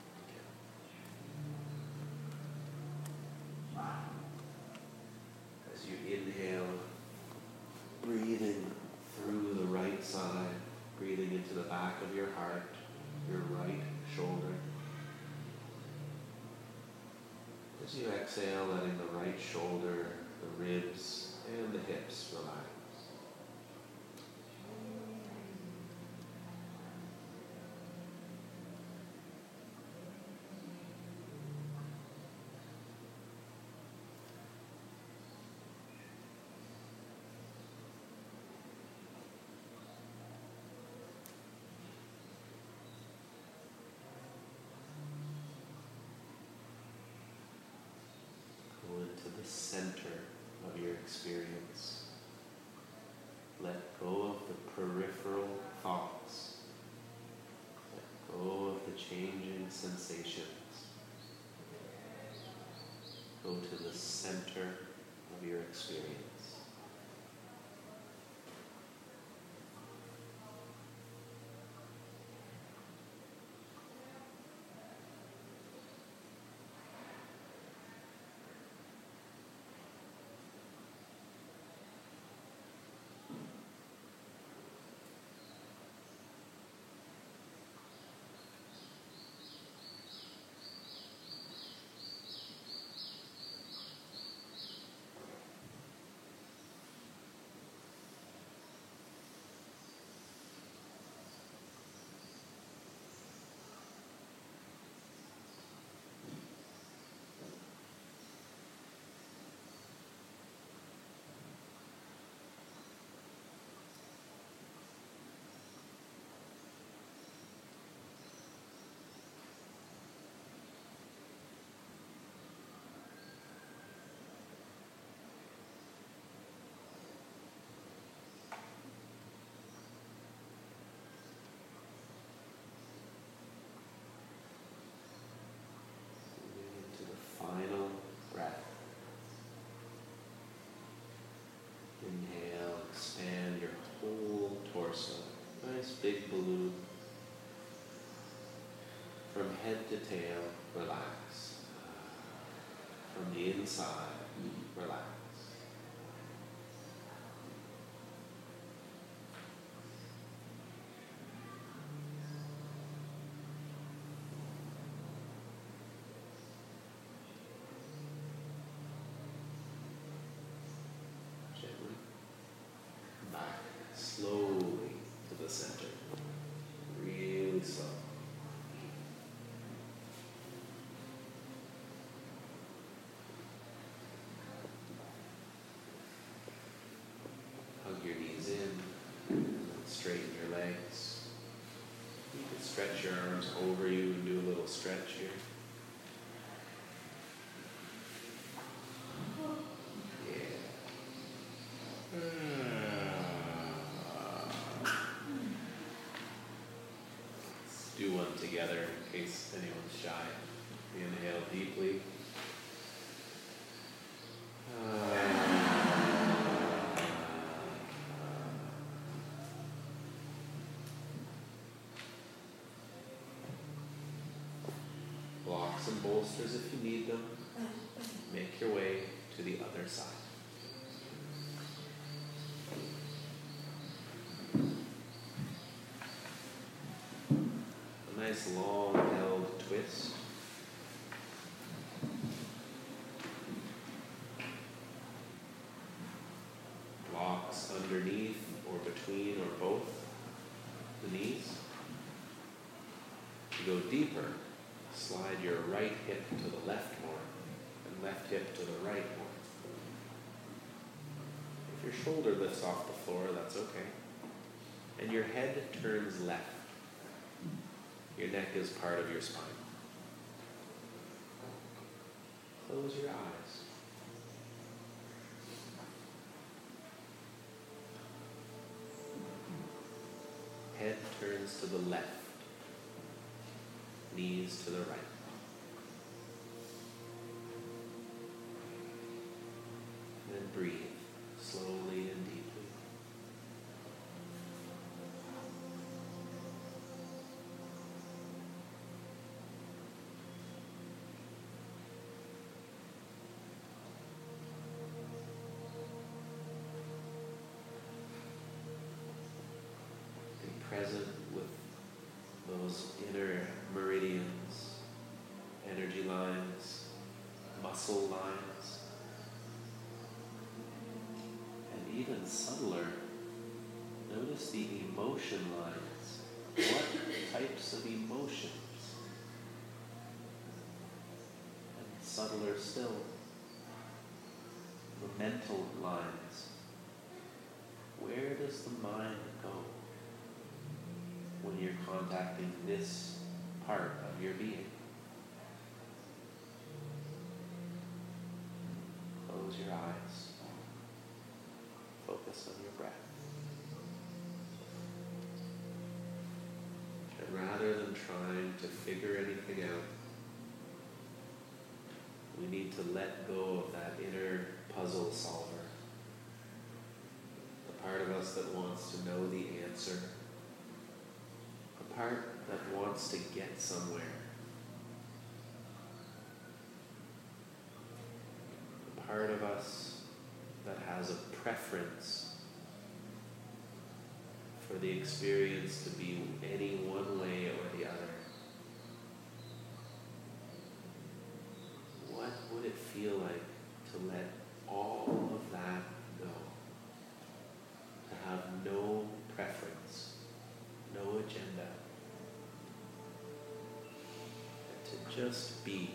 As you inhale, breathing through the right side, breathing into the back of your heart, your right shoulder. As you exhale, letting the right shoulder, the ribs, and the hips relax. To the center of your experience. Let go of the peripheral thoughts. Let go of the changing sensations. Go to the center of your experience. big balloon. From head to tail, relax. From the inside, relax. Gently back slowly to the center. Really slow. Hug your knees in, and then straighten your legs. You can stretch your arms over you and do a little stretch here. Let's do one together in case anyone's shy. Inhale deeply. Blocks and bolsters if you need them. Make your way to the other side. A nice long held twist. Blocks underneath or between or both the knees. To go deeper, slide your right hip to the left more and left hip to the right more. If your shoulder lifts off the floor, that's okay. And your head turns left. Your neck is part of your spine. Close your eyes. Head turns to the left. Knees to the right. And then breathe slowly and deeply. Be present with those inner meridians, energy lines, muscle lines, and even subtler, notice the emotion lines. What types of emotions? And subtler still, the mental lines. Where does the mind go when you're contacting this part of your being? Close your eyes. Focus on your breath. And rather than trying to figure anything out, we need to let go of that inner puzzle solver. The part of us that wants to know the answer. The part that wants to get somewhere. The part of us that has a preference for the experience to be any one way or the other. What would it feel like to let all of that go? To have no preference, no agenda. To just be.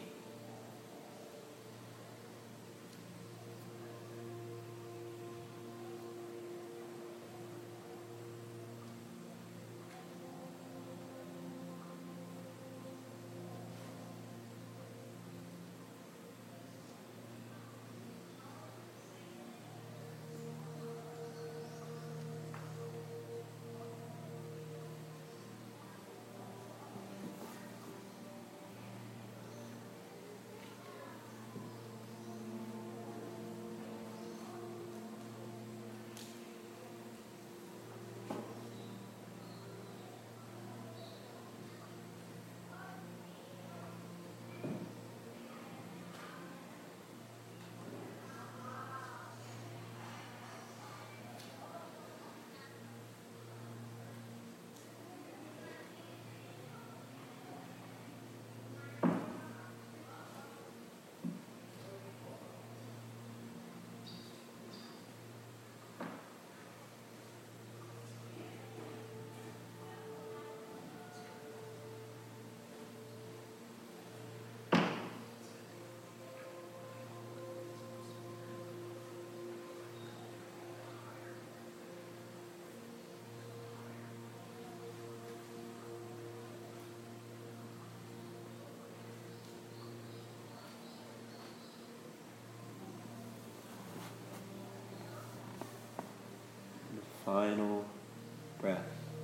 final breath.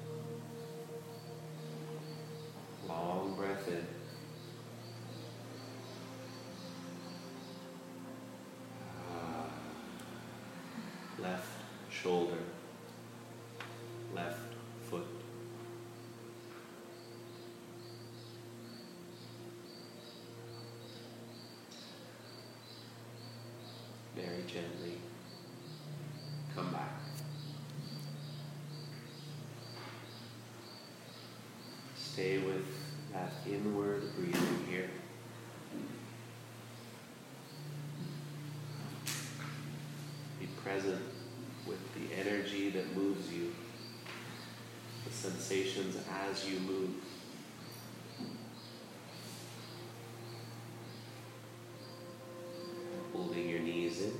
Long breath in. Left shoulder, left foot. Very gently come back. Stay with that inward breathing here. Be present with the energy that moves you, the sensations as you move. Holding your knees in.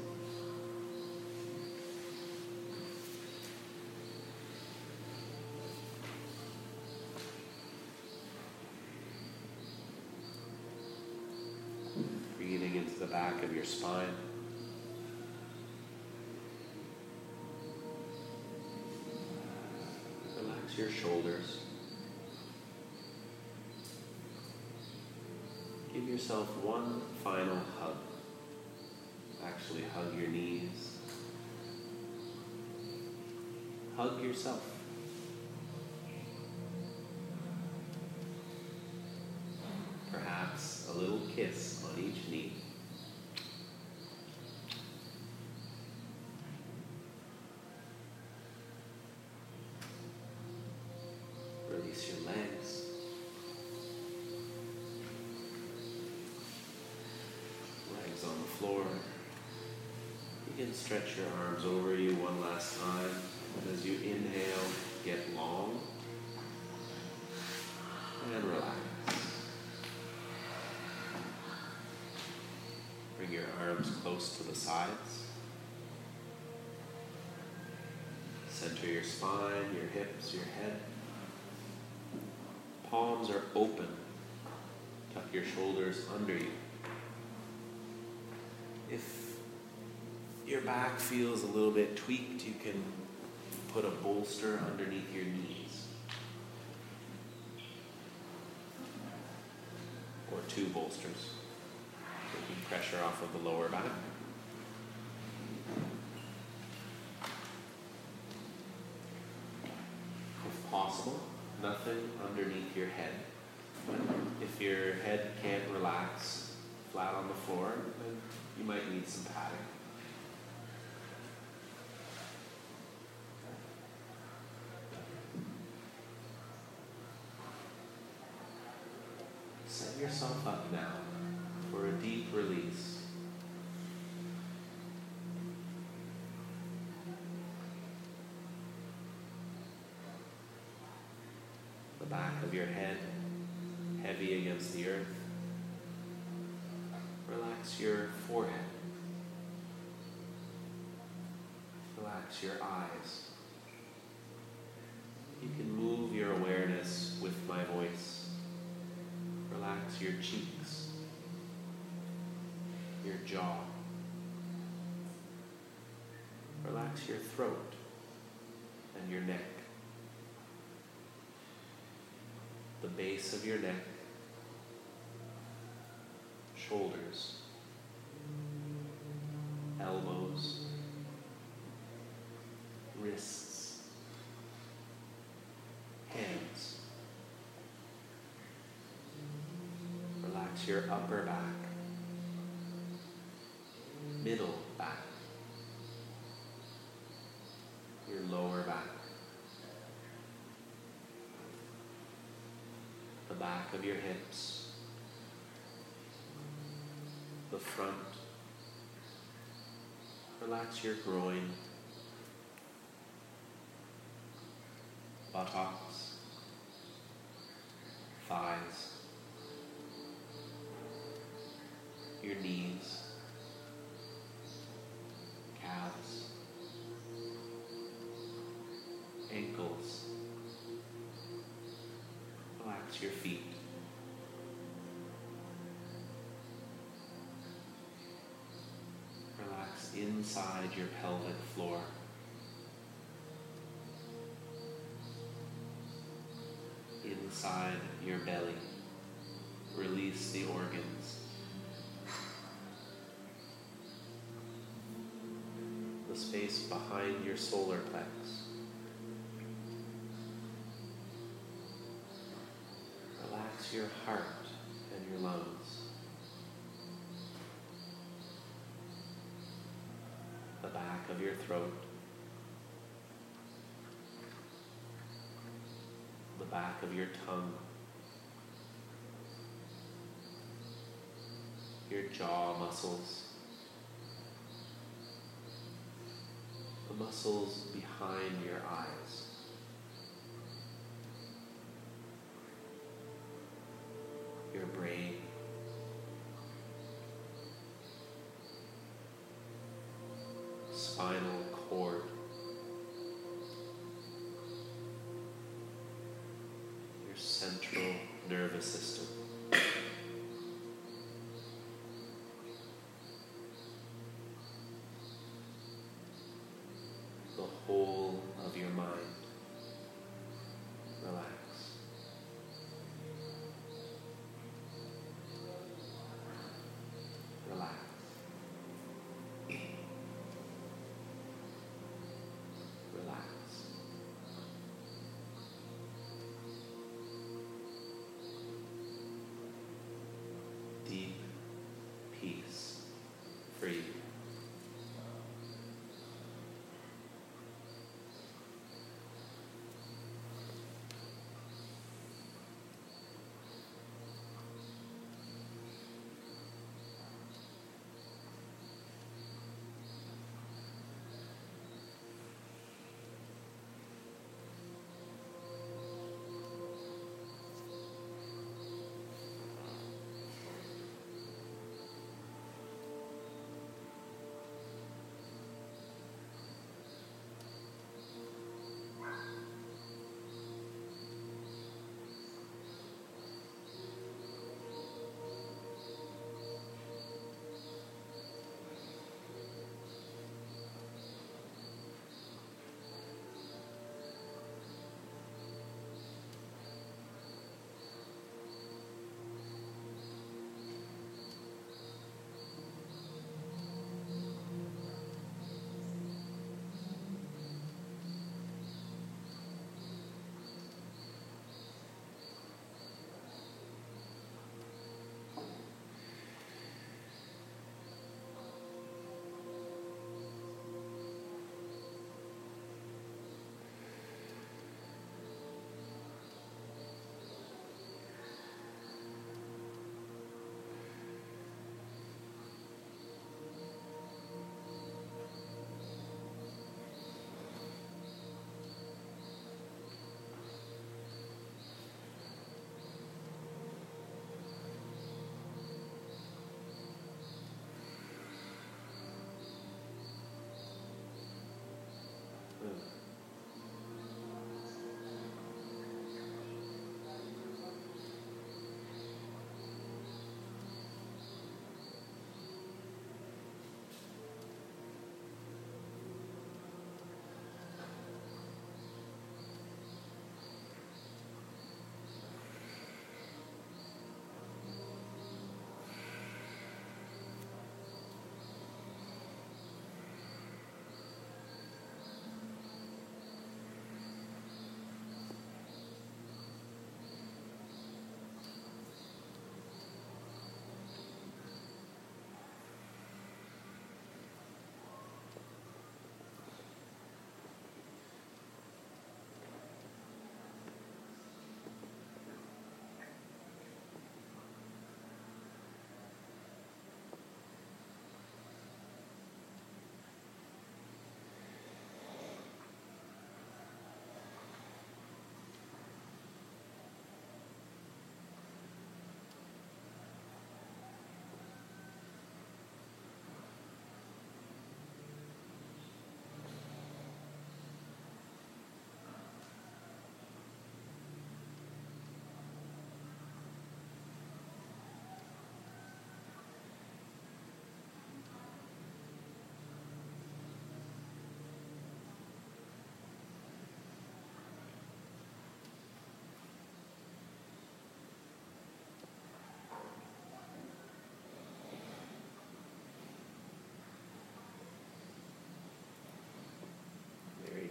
Breathing into the back of your spine. Relax your shoulders. Give yourself one final hug. Actually, hug your knees. Hug yourself. Perhaps a little kiss on each knee. Release your legs. Legs on the floor. You can stretch your arms over you one last time. As you inhale, get long and relax. Bring your arms close to the sides. Center your spine, your hips, your head. Palms are open. Tuck your shoulders under you. If your back feels a little bit tweaked, you can put a bolster underneath your knees. Or two bolsters. Taking pressure off of the lower back. If possible, nothing underneath your head. If your head can't relax flat on the floor, then you might need some padding. Set yourself up now for a deep release. The back of your head heavy against the earth. Relax your forehead. Relax your eyes. You can move your awareness with my voice. Relax your cheeks, your jaw. Relax your throat and your neck. The base of your neck, shoulders, elbows, wrists, hands. Relax your upper back, middle back, your lower back, the back of your hips, the front. Relax your groin, buttocks, thighs, your knees, calves, ankles. Relax your feet. Relax inside your pelvic floor. inside your belly. Release the organs. The space behind your solar plex. Relax your heart and your lungs. The back of your throat. The back of your tongue. Your jaw muscles. The muscles behind your eyes. Your brain. Spinal cord. Your central nervous system. The whole of your mind. Relax. Relax. Relax. Deep peace for you.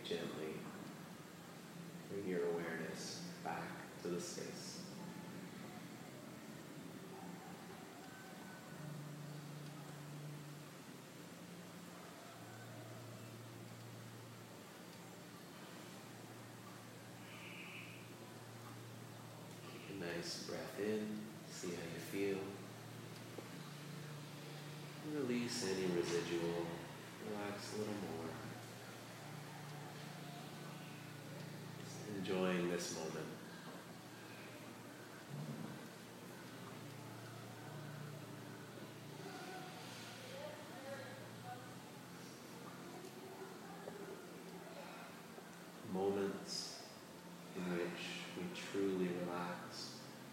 gently bring your awareness back to the space. Take a nice breath in, see how you feel. Release any residual, relax a little more. Just enjoying this moment. Moments in which we truly relax.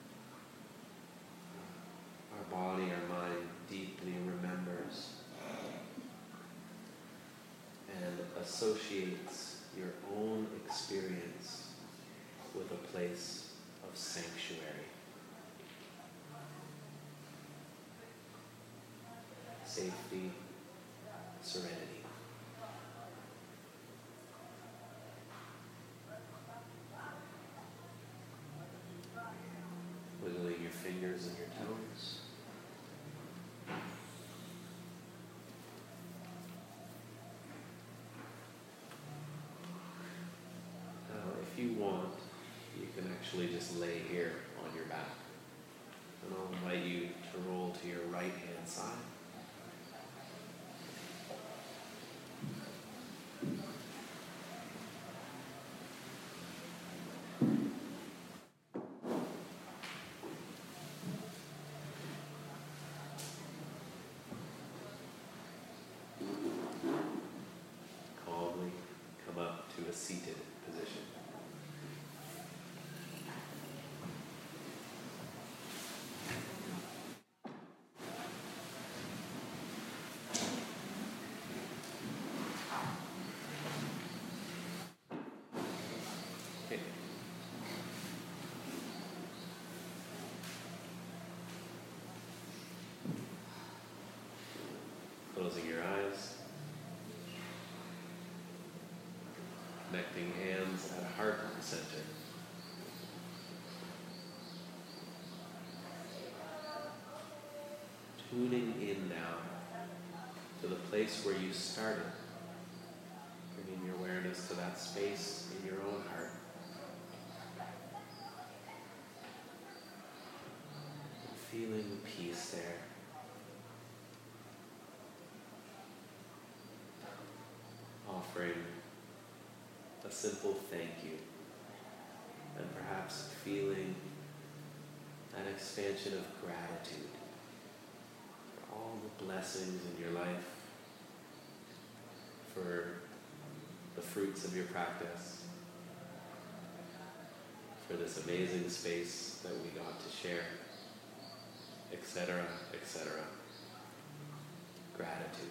Our body, our mind deeply remembers and associates your own experience with a place of sanctuary, safety, serenity. Wiggling your fingers and your toes. If you want, you can actually just lay here on your back. And I'll invite you to roll to your right hand side. Calmly come up to a seated position. Okay. Closing your eyes. Connecting hands at heart center. Tuning in now to the place where you started. Bringing your awareness to that space in your own heart. And feeling peace there. Offering a simple thank you, and perhaps feeling an expansion of gratitude for all the blessings in your life, for the fruits of your practice, for this amazing space that we got to share, etc., etc. Gratitude.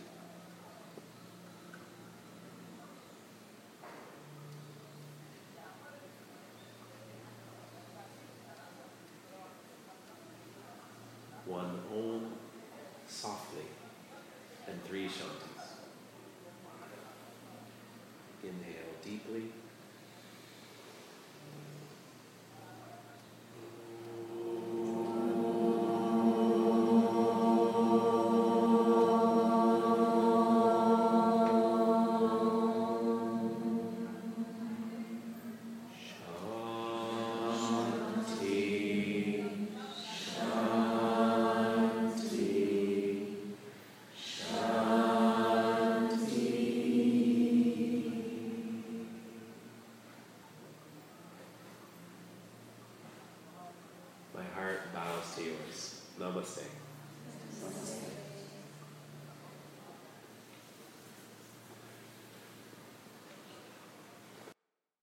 One Om softly and 3 Shantis. Inhale deeply. My heart bows to yours. Namaste.